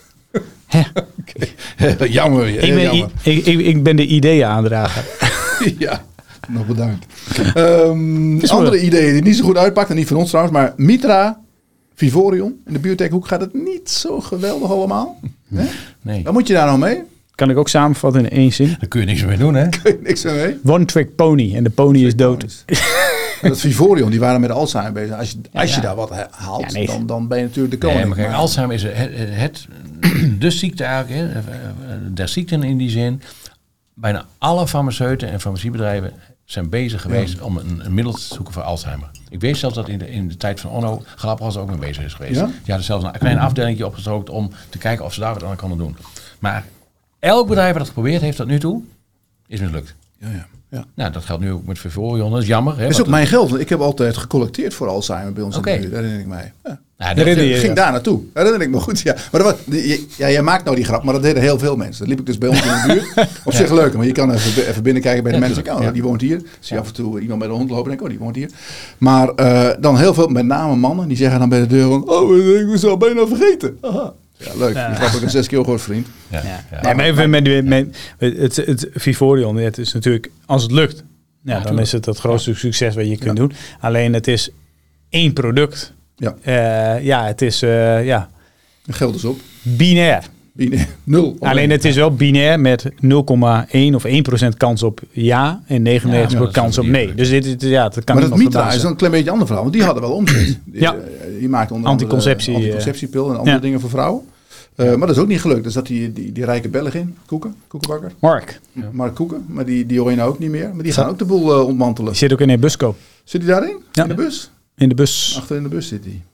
Speaker 1: okay. Jammer.
Speaker 2: Ik ben,
Speaker 1: jammer.
Speaker 2: Ik, ik, ik ben de ideeënaandrager.
Speaker 1: Ja, nog bedankt. Um, andere ideeën die niet zo goed uitpakken, niet van ons trouwens, maar Mitra, Vivorion, in de biotechhoek gaat het niet zo geweldig allemaal. Nee.
Speaker 3: nee.
Speaker 1: Wat moet je daar nou mee?
Speaker 2: Kan ik ook samenvatten in één zin?
Speaker 3: Daar kun je niks mee doen, hè?
Speaker 1: Kun je niks mee?
Speaker 2: One trick pony en de pony is dood.
Speaker 1: Dat Vivorion, die waren met Alzheimer bezig. Als je, ja, als je ja. daar wat haalt, ja, nee. dan, dan ben je natuurlijk de koning.
Speaker 3: Nee, maar kijk, Alzheimer is het, het, de ziekte eigenlijk, hè, der ziekten in die zin. Bijna alle farmaceuten en farmaciebedrijven zijn bezig geweest ja. om een, een middel te zoeken voor Alzheimer. Ik weet zelfs dat in de, in de tijd van Onno Galapagos ook mee bezig is geweest. Ja? Die hadden zelfs een klein afdelingje opgestoken om te kijken of ze daar wat aan konden doen. Maar elk bedrijf dat het geprobeerd heeft tot nu toe, is mislukt.
Speaker 1: Ja, ja. Ja.
Speaker 3: Nou, dat geldt nu ook met Vivorion. Dat is jammer. Hè,
Speaker 1: dat is ook mijn geld. Ik heb altijd gecollecteerd voor Alzheimer bij ons. Okay. In de buurt. Daar herinner ik mij. Ja.
Speaker 3: Ja,
Speaker 1: dat ging ja. daar naartoe. Daar herinner ik me goed. Ja. Maar dat was, ja, jij maakt nou die grap, maar dat deden heel veel mensen. Dat liep ik dus bij ons in de buurt. Op ja. zich leuk, maar je kan even, even binnenkijken bij de ja, mensen. Oh, ja. Die woont hier. Zie je ja. af en toe iemand met een hond lopen en denk ik, oh, die woont hier. Maar uh, dan heel veel, met name mannen, die zeggen dan bij de deur van, oh, ik zou bijna vergeten. Aha. Ja, leuk. Ja. Die grap heb ik een zes keer gehoord, vriend.
Speaker 2: Ja. Ja. Ja. Nee, maar even met, met, met het, het, het Vivorion, het is natuurlijk, als het lukt, ja, dan is het het grootste ja. succes wat je kunt ja. doen. Alleen het is één product.
Speaker 1: Ja,
Speaker 2: uh, ja het is uh, ja.
Speaker 1: geld is op.
Speaker 2: Binair.
Speaker 1: Binair. Nul.
Speaker 2: Alleen het is wel binair met nul komma één of één procent kans op ja en negenennegentig procent ja, kans op nee. Dus dit, dit ja, dat kan.
Speaker 1: Maar dat Mitra is een klein beetje een ander verhaal, want die hadden wel omzet. Die,
Speaker 2: ja.
Speaker 1: uh, die maakte onder
Speaker 2: anticonceptie,
Speaker 1: andere anticonceptiepil en andere ja. dingen voor vrouwen. Uh, maar dat is ook niet gelukt. Er zat die, die, die rijke Belg in, Koeken, Koekenbakker.
Speaker 2: Mark.
Speaker 1: Ja. Mark Koeken, maar die, die hoor je nou ook niet meer. Maar die gaan ook de boel uh, ontmantelen.
Speaker 2: Die zit ook in een buskoop.
Speaker 1: Zit hij daarin?
Speaker 2: Ja.
Speaker 1: In de bus?
Speaker 2: In de bus.
Speaker 1: Achter in de bus zit hij.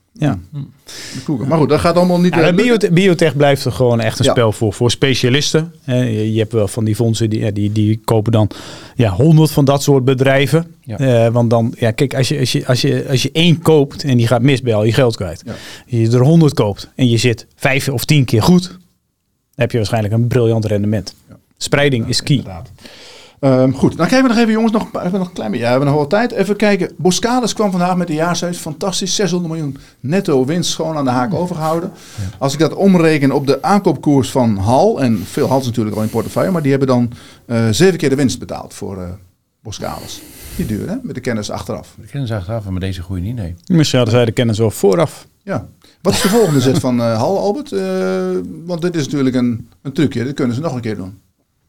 Speaker 2: Ja.
Speaker 1: Koeken. Maar goed, dat gaat allemaal niet...
Speaker 2: Ja, biotech, biotech blijft er gewoon echt een
Speaker 1: ja.
Speaker 2: spel voor, voor specialisten. Je, je hebt wel van die fondsen, die, die, die kopen dan ja, honderd van dat soort bedrijven. Ja. Uh, want dan, ja, kijk, als je, als, je, als, je, als je één koopt en die gaat mis, ben je al je geld kwijt. Ja. Als je er honderd koopt en je zit vijf of tien keer goed, dan heb je waarschijnlijk een briljant rendement. Ja. Spreiding ja, is key. Inderdaad.
Speaker 1: Um, goed, dan kijken we nog even, jongens, nog, even nog een klein beetje. Ja, we hebben nog wel tijd. Even kijken. Boskalis kwam vandaag met de jaarcijfers. Fantastisch. zeshonderd miljoen netto winst gewoon aan de haak overgehouden. Ja. Als ik dat omreken op de aankoopkoers van Hal. En veel Hal is natuurlijk al in portefeuille. Maar die hebben dan uh, zeven keer de winst betaald voor uh, Boskalis. Niet duur, hè? Met de kennis achteraf.
Speaker 3: De kennis achteraf, maar deze groei niet, nee.
Speaker 2: Misschien hadden zij de kennis wel vooraf.
Speaker 1: Ja. Wat is de volgende zet van uh, Hal, Albert? Uh, want dit is natuurlijk een, een trucje. Dit kunnen ze nog een keer doen.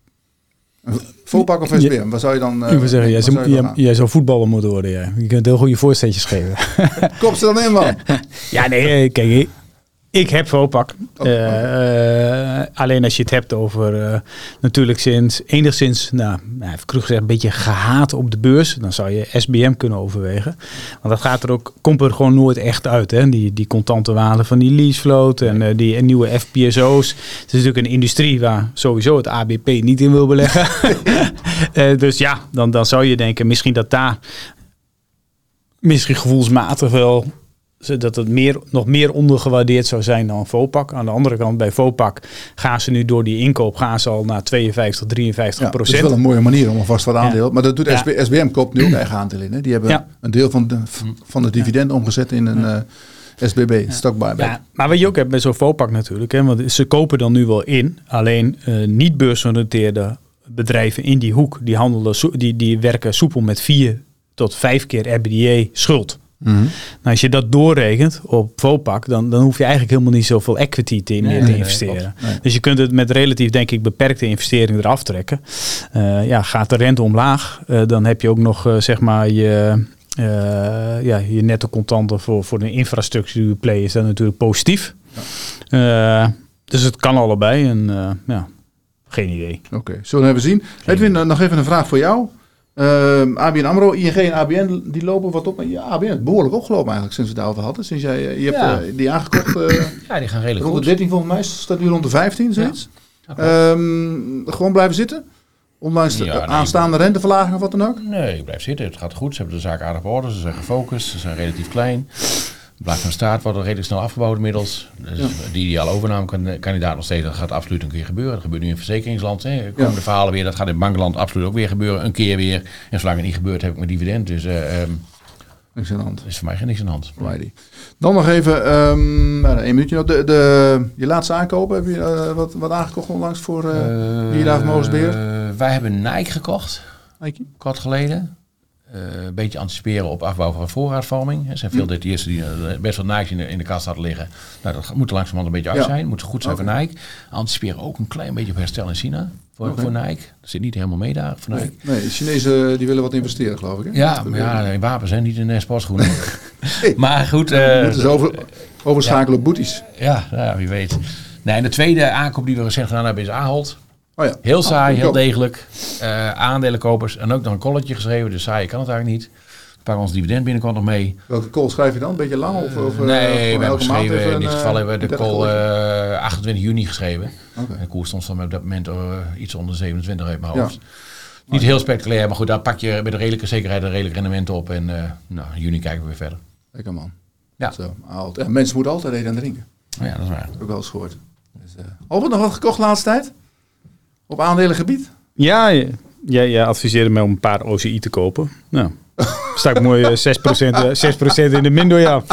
Speaker 1: Vopak of S B M? Wat zou je dan... Uh,
Speaker 2: ik wil zeggen, jij zou, jij, jij zou voetballer moeten worden. Ja. Je kunt heel goede voorzetjes geven.
Speaker 1: Kop ze dan in, man.
Speaker 2: Ja, nee, kijk, ik heb Vopak. Oh, uh, uh, alleen als je het hebt over uh, natuurlijk sinds enigszins, nou, nou even terug gezegd, een beetje gehaat op de beurs, dan zou je S B M kunnen overwegen. Want dat gaat er ook, komt er gewoon nooit echt uit. Hè? Die, die contante waarde van die leasefloat en uh, die en nieuwe F P S O's. Het is natuurlijk een industrie waar sowieso het A B P niet in wil beleggen. uh, dus ja, dan, dan zou je denken misschien dat daar misschien gevoelsmatig wel dat het meer, nog meer ondergewaardeerd zou zijn dan Vopak. Aan de andere kant, bij Vopak gaan ze nu door die inkoop gaan ze al naar tweeënvijftig, drieënvijftig procent.
Speaker 1: Ja, dat is wel een mooie manier om alvast wat aandeel. Ja. Maar dat doet ja. S B M koopt nu ook eigen aandeel in. Hè? Die hebben ja. een deel van de, van de dividend ja. omgezet in een ja. uh, S B B, ja. stock buyback. Ja,
Speaker 2: maar wat je ook hebt met zo'n Vopak natuurlijk. Hè, want ze kopen dan nu wel in. Alleen uh, niet beursgenoteerde bedrijven in die hoek, die, handelen, die, die werken soepel met vier tot vijf keer E B I T D A schuld. Mm-hmm. Nou, als je dat doorrekent op Vopak, dan, dan hoef je eigenlijk helemaal niet zoveel equity te, nee, te nee, investeren. Nee, nee. Dus je kunt het met relatief, denk ik, beperkte investeringen eraf trekken. Uh, ja, gaat de rente omlaag, uh, dan heb je ook nog, uh, zeg maar, je, uh, ja, je netto contanten voor, voor de infrastructuur play is dat natuurlijk positief. Ja. Uh, dus het kan allebei en uh, ja, geen idee.
Speaker 1: Oké, okay. Zullen we even zien. Edwin, uh, nog even een vraag voor jou. Uh, A B N AMRO, I N G en A B N die lopen wat op. Ja, A B N is behoorlijk opgelopen eigenlijk sinds we het daarover hadden. Sinds jij, je hebt ja. uh, die aangekocht. Uh,
Speaker 3: ja, die gaan redelijk
Speaker 1: rond de dertien volgens mij. Staat nu rond de vijftien, zoiets. Ja. Um, gewoon blijven zitten? Ondanks de ja, nee, aanstaande ben... renteverlaging of wat dan ook?
Speaker 3: Nee, ik blijf zitten. Het gaat goed. Ze hebben de zaak aardig op orde. Ze zijn gefocust. Ze zijn relatief klein. Blijf van staat wordt redelijk snel afgebouwd inmiddels. Dus ja. die die al overname kandidaat nog steeds, dat gaat absoluut een keer gebeuren. Dat gebeurt nu in verzekeringsland. Hè. Er komen ja. de verhalen weer, dat gaat in bankland absoluut ook weer gebeuren. Een keer weer. En zolang het niet gebeurt, heb ik mijn dividend. Dus uh, um,
Speaker 1: niks aan de hand.
Speaker 3: Er is voor mij geen niks aan de hand.
Speaker 1: Righty. Dan nog even, um, nou, een minuutje nog. De, de, je laatste aankopen, heb je uh, wat, wat aangekocht onlangs voor uh, uh, Hierda Vermogensbeheer?
Speaker 3: Uh, wij hebben Nike gekocht. Nike? Kort geleden. Uh, een beetje anticiperen op afbouw van voorraadvorming. Er zijn veel D T S'en die uh, best wel Nike in de, in de kast hadden liggen. Nou, dat moet er langzamerhand een beetje uit ja. zijn. Moet goed zijn okay. voor Nike. Anticiperen ook een klein beetje op herstel in China. Voor, okay. voor Nike. Dat zit niet helemaal mee daar voor Nike.
Speaker 1: Nee, nee, de Chinezen die willen wat investeren, geloof ik. Hè?
Speaker 3: Ja, maar ja, in wapens, hè, niet in uh, sportschoenen. hey. Maar goed. Uh,
Speaker 1: moeten ze over, overschakelen ja. op boeties.
Speaker 3: Ja, nou ja, wie weet. Nee, en de tweede aankoop die we recent gedaan hebben is Ahold. Oh ja. Heel saai, oh, heel degelijk. Uh, aandelenkopers en ook nog een colletje geschreven. Dus saai kan het eigenlijk niet. We pakken ons dividend binnenkort nog mee.
Speaker 1: Welke call schrijf je dan? Een beetje lang? Of, of,
Speaker 3: uh, nee, we hebben geschreven. In dit geval hebben we de call uh, achtentwintig juni geschreven. Okay. En de koers stond van op dat moment uh, iets onder zevenentwintig uit mijn hoofd. Ja. Niet heel spectaculair, maar goed, daar pak je met een redelijke zekerheid een redelijk rendement op. En uh, nou, in juni kijken we weer verder.
Speaker 1: Lekker man.
Speaker 3: Ja.
Speaker 1: Zo, ja, mensen moeten altijd eten en drinken.
Speaker 3: Oh ja, dat is waar.
Speaker 1: Dat heb ik wel eens gehoord. Dus, uh, Albert, nog wat gekocht de laatste tijd? Op aandelengebied?
Speaker 2: Ja, jij ja, adviseerde mij om een paar O C I te kopen. Nou, sta ik mooi uh, zes procent in de min door jou.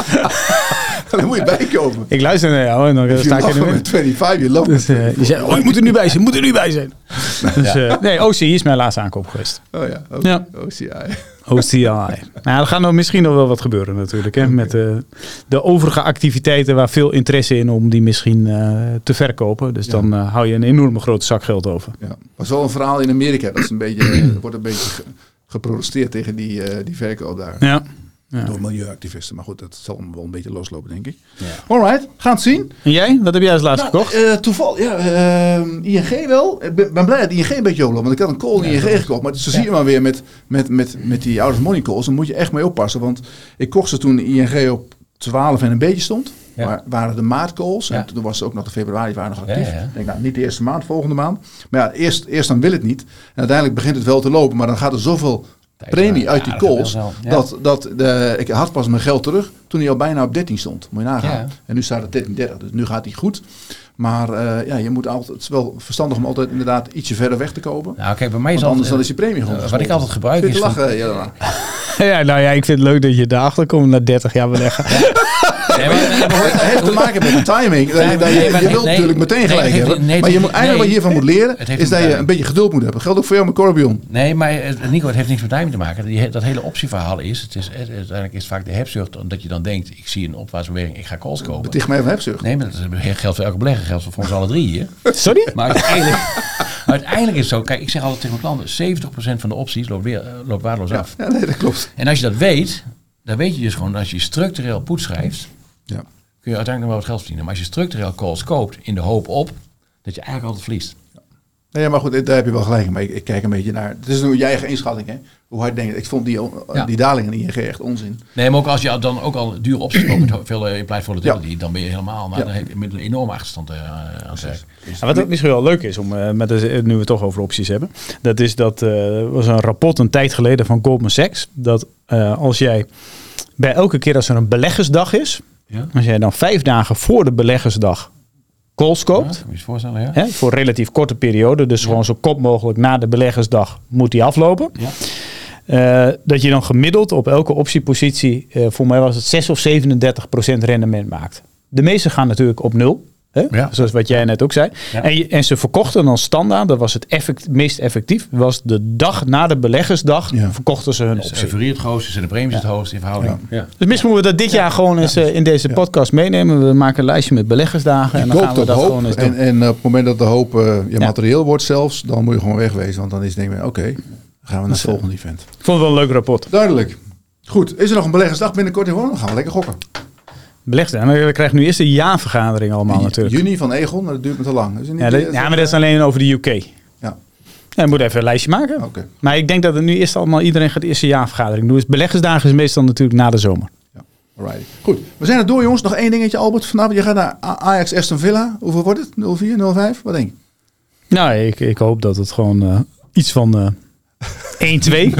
Speaker 1: Dan moet je bijkomen.
Speaker 2: Ik luister naar jou en dan sta ik in de min.
Speaker 1: vijfentvijftig, je loopt. Dus, uh,
Speaker 2: je zei, oh, je moet er nu bij zijn, moet er nu bij zijn. Dus, uh, nee, O C I is mijn laatste aankoop geweest.
Speaker 1: Oh ja, o-
Speaker 2: ja.
Speaker 1: O C I.
Speaker 2: O C I. Nou, er gaat nog misschien nog wel wat gebeuren natuurlijk. Hè, okay. Met uh, de overige activiteiten waar veel interesse in om die misschien uh, te verkopen. Dus ja. dan uh, hou je een enorme grote zak geld over.
Speaker 1: Ja. Er was wel een verhaal in Amerika. Dat is een beetje, er wordt een beetje ge- geprotesteerd tegen die, uh, die verkoop daar.
Speaker 2: Ja. Ja.
Speaker 1: Door milieuactivisten. Maar goed, dat zal wel een beetje loslopen, denk ik. Ja. Alright, gaan het zien.
Speaker 2: En jij? Wat heb jij als laatste nou, gekocht?
Speaker 1: Uh, toevallig, ja, uh, I N G wel. Ik ben, ben blij dat I N G een beetje oploopt. Want ik had een call in ja, I N G gekocht. Maar zo ja. zie je maar weer met, met, met, met die ouders money calls. Dan moet je echt mee oppassen. Want ik kocht ze toen I N G op twaalf en een beetje stond.
Speaker 3: Ja.
Speaker 1: Maar waren de maartcalls.
Speaker 3: Ja.
Speaker 1: En toen was het ook nog de februari waren nog actief.
Speaker 3: Ja, ja.
Speaker 1: Ik denk, nou, niet de eerste maand, volgende maand. Maar ja, eerst, eerst dan wil het niet. En uiteindelijk begint het wel te lopen. Maar dan gaat er zoveel premie
Speaker 3: ja,
Speaker 1: uit die
Speaker 3: dat gaat
Speaker 1: calls.
Speaker 3: wel zo. Ja.
Speaker 1: Dat, dat de, ik had pas mijn geld terug toen hij al bijna op dertien stond. Moet je nagaan.
Speaker 3: Ja.
Speaker 1: En nu staat het dertien dertig. Dus nu gaat hij goed. Maar uh, ja, je moet altijd, het is wel verstandig om altijd inderdaad ietsje verder weg te kopen.
Speaker 3: Nou, kijk, bij mij is
Speaker 1: Want anders
Speaker 3: altijd,
Speaker 1: dan is die premie gewoon.
Speaker 3: Uh, wat ik altijd gebruik
Speaker 1: Zit
Speaker 3: is...
Speaker 1: te lachen,
Speaker 3: Van,
Speaker 1: ja,
Speaker 2: Ja, nou ja, ik vind het leuk dat je daarachter komt na dertig jaar beleggen.
Speaker 3: Nee, maar,
Speaker 1: het heeft te maken met de timing.
Speaker 3: Nee,
Speaker 1: dat je,
Speaker 3: nee, maar-
Speaker 1: je wilt
Speaker 3: nee,
Speaker 1: natuurlijk meteen
Speaker 3: nee,
Speaker 1: gelijk
Speaker 3: het heeft-
Speaker 1: hebben.
Speaker 3: nee,
Speaker 1: maar je
Speaker 3: het-
Speaker 1: moet, eigenlijk
Speaker 3: nee,
Speaker 1: wat je hiervan moet leren,
Speaker 3: het heeft
Speaker 1: is
Speaker 3: een
Speaker 1: dat je
Speaker 3: timing.
Speaker 1: een beetje geduld moet hebben. Dat geldt ook voor jou met Corbion.
Speaker 3: Nee, maar uh, Nico, het heeft niks met timing te maken. Die, dat hele optieverhaal is, het is, het, uiteindelijk is het vaak de hebzucht, omdat je dan denkt, ik zie een opwaartse beweging, ik ga calls kopen.
Speaker 1: Beticht mij van hebzucht.
Speaker 3: Nee, maar dat geldt voor elke belegger, geldt voor ons alle drie hier.
Speaker 2: Sorry?
Speaker 3: Maar uiteindelijk, uiteindelijk is het zo, kijk, ik zeg altijd tegen mijn klanten, zeventig procent van de opties loopt, weer, uh, loopt waardeloos af.
Speaker 1: Ja, nee, dat klopt.
Speaker 3: En als je dat weet, dan weet je dus gewoon, als je structureel put schrijft,
Speaker 1: Ja.
Speaker 3: kun je uiteindelijk nog wel wat geld verdienen. Maar als je structureel calls koopt in de hoop op, dat je eigenlijk altijd verliest.
Speaker 1: Nee, maar goed, daar heb je wel gelijk in. Maar ik, ik kijk een beetje naar... Het is nu je eigen inschatting, hè. Hoe hard denk ik... Ik vond die,
Speaker 3: Ja.
Speaker 1: die daling in I N G echt onzin.
Speaker 3: Nee, maar ook als je dan ook al dure opties koopt met veel uh, implied volatility, dan ben je helemaal nou,
Speaker 1: Ja.
Speaker 3: dan heb je met een enorme achterstand uh, aan het werk.
Speaker 2: Ja, wat ook misschien wel leuk is, om, uh, met de, nu we het toch over opties hebben. Dat is dat uh, was een rapport een tijd geleden van Goldman Sachs. Dat uh, als jij bij elke keer als er een beleggersdag is.
Speaker 3: Ja?
Speaker 2: Als jij dan vijf dagen voor de beleggersdag calls koopt.
Speaker 3: Ja, kan je je voorstellen, ja?
Speaker 2: Hè, voor een relatief korte periode. Dus
Speaker 3: Ja.
Speaker 2: gewoon zo kort mogelijk na de beleggersdag moet die aflopen.
Speaker 3: Ja.
Speaker 2: Uh, dat je dan gemiddeld op elke optiepositie, uh, voor mij was het zes of zevenendertig procent rendement maakt. De meeste gaan natuurlijk op nul. Hè?
Speaker 3: Ja.
Speaker 2: Zoals wat jij net ook zei.
Speaker 3: Ja.
Speaker 2: En, je, en ze verkochten dan standaard, dat was het effect, meest effectief, was de dag na de beleggersdag
Speaker 1: Ja.
Speaker 2: verkochten ze hun
Speaker 3: Dus
Speaker 2: optie.
Speaker 3: euforie het grootste, zijn de premies het hoogst in verhouding. Ja.
Speaker 2: Dus misschien moeten we dat dit jaar gewoon eens uh, in deze podcast meenemen. We maken een lijstje met beleggersdagen en
Speaker 1: Ik
Speaker 2: dan
Speaker 1: koop
Speaker 2: gaan we
Speaker 1: dat
Speaker 2: dat
Speaker 1: hoop.
Speaker 2: gewoon eens doen.
Speaker 1: En, en op het moment dat de hoop uh, je
Speaker 2: Ja.
Speaker 1: materieel wordt zelfs, dan moet je gewoon wegwezen. Want dan is het denk ik, oké, okay, dan gaan we naar het volgende event.
Speaker 2: Ik vond het wel een leuk rapport.
Speaker 1: Duidelijk. Goed, is er nog een beleggersdag binnenkort in Holland? Dan gaan we lekker gokken.
Speaker 2: Beleggersdag. We krijgen nu eerst de jaarvergadering allemaal natuurlijk.
Speaker 1: Juni van Egon, maar dat duurt me te lang. Is het niet
Speaker 2: Ja, dat, ja, maar dat is alleen over de U K. Ja.
Speaker 1: Ja,
Speaker 2: Ja, je moet even een lijstje maken.
Speaker 1: oké. Okay.
Speaker 2: Maar ik denk dat het nu eerst allemaal iedereen gaat de eerste jaarvergadering doen. Dus beleggersdagen is meestal natuurlijk na de zomer.
Speaker 1: Ja, alright. Goed, we zijn er door jongens. Nog één dingetje Albert. Vanavond, je gaat naar Ajax Aston Villa. Hoeveel wordt het? nul vier, nul vijf? Wat denk je?
Speaker 2: Nou, ik, ik hoop dat het gewoon uh, iets van uh, één twee.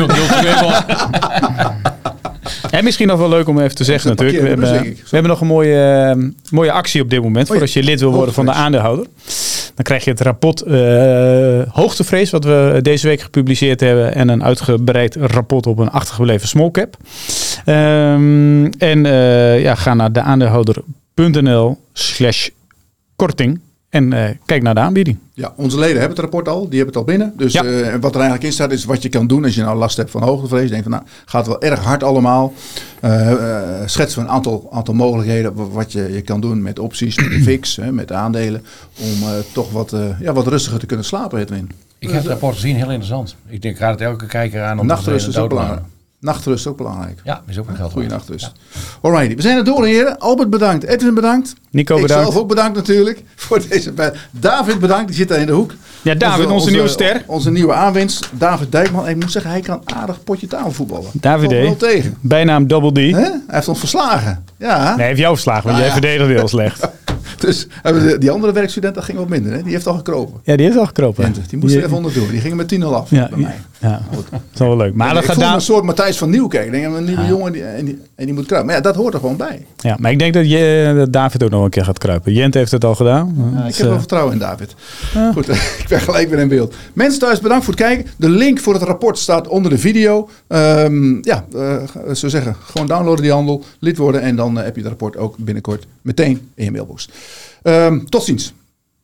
Speaker 2: En misschien nog wel leuk om even te zeggen
Speaker 1: Dat is
Speaker 2: natuurlijk. We
Speaker 1: een
Speaker 2: hebben,
Speaker 1: parkeerbus,
Speaker 2: we hebben nog een mooie, uh, mooie actie op dit moment.
Speaker 1: Oh ja,
Speaker 2: voor als je lid wil worden van de
Speaker 1: hoogtevrees.
Speaker 2: aandeelhouder. Dan krijg je het rapport uh, Hoogtevrees. Wat we deze week gepubliceerd hebben. En een uitgebreid rapport op een achtergebleven small cap. Um, en uh, ja, ga naar deaandeelhouder.nl slash korting. En uh, kijk naar de aanbieding.
Speaker 1: Ja, onze leden hebben het rapport al. Die hebben het al binnen. Dus
Speaker 2: Ja.
Speaker 1: uh, wat er eigenlijk in staat is wat je kan doen als je nou last hebt van hoogtevrees. Je denkt van nou, gaat wel erg hard allemaal. Uh, uh, schetsen we een aantal, aantal mogelijkheden wat je, je kan doen met opties, met de fix, hè, met aandelen. Om uh, toch wat, uh, ja, wat rustiger te kunnen slapen, Edwin.
Speaker 3: Ik heb het rapport gezien, heel interessant. Ik denk, ik raad het elke kijker aan om
Speaker 1: Nachtrust
Speaker 3: te
Speaker 1: is ook belangrijk. Nachtrust ook belangrijk.
Speaker 3: Ja, is ook een geld.
Speaker 1: Goeie nachtrust. Alrighty, we zijn er door heren. Albert bedankt, Edwin bedankt.
Speaker 2: Nico
Speaker 1: Ik
Speaker 2: bedankt.
Speaker 1: zelf ook bedankt natuurlijk voor deze. David bedankt, die zit daar in de hoek.
Speaker 2: Ja, David, onze, nieuwe ster.
Speaker 1: Onze nieuwe aanwinst, David Dijkman. En ik moet zeggen, hij kan aardig potje tafelvoetballen.
Speaker 2: David
Speaker 1: Valt wel
Speaker 2: D.
Speaker 1: tegen.
Speaker 2: Bijnaam Double D.
Speaker 1: Hè? Hij heeft ons verslagen. Ja.
Speaker 2: Nee, hij heeft jou verslagen, want
Speaker 1: Ah,
Speaker 2: jij
Speaker 1: ja.
Speaker 2: verdedigde heel slecht.
Speaker 1: Dus hebben de- die andere werkstudent, dat ging wat minder. Hè? Die heeft al gekropen.
Speaker 2: Ja, die heeft al gekropen.
Speaker 1: Jente, die moest er even onder door. Die gingen met tien nul af
Speaker 2: Ja,
Speaker 1: bij mij.
Speaker 2: ja, dat is wel leuk. Maar
Speaker 1: ik
Speaker 2: dat gaat
Speaker 1: voel me
Speaker 2: daar.
Speaker 1: een soort Matthijs van Nieuwkerk. Ik denk, een nieuwe jongen die, en, die, en die moet kruipen. Maar ja, dat hoort er gewoon bij.
Speaker 2: Ja, maar ik denk dat, je, dat David ook nog een keer gaat kruipen. Jent heeft het al gedaan.
Speaker 1: Ja, ik
Speaker 2: Dus,
Speaker 1: heb wel
Speaker 2: uh,
Speaker 1: vertrouwen in David.
Speaker 2: Ja.
Speaker 1: Goed, ik ben gelijk weer in beeld. Mensen thuis, bedankt voor het kijken. De link voor het rapport staat onder de video. Um, ja, uh, zo zeggen, gewoon downloaden die handel, lid worden en dan uh, heb je het rapport ook binnenkort meteen in je mailbox. Um, tot ziens.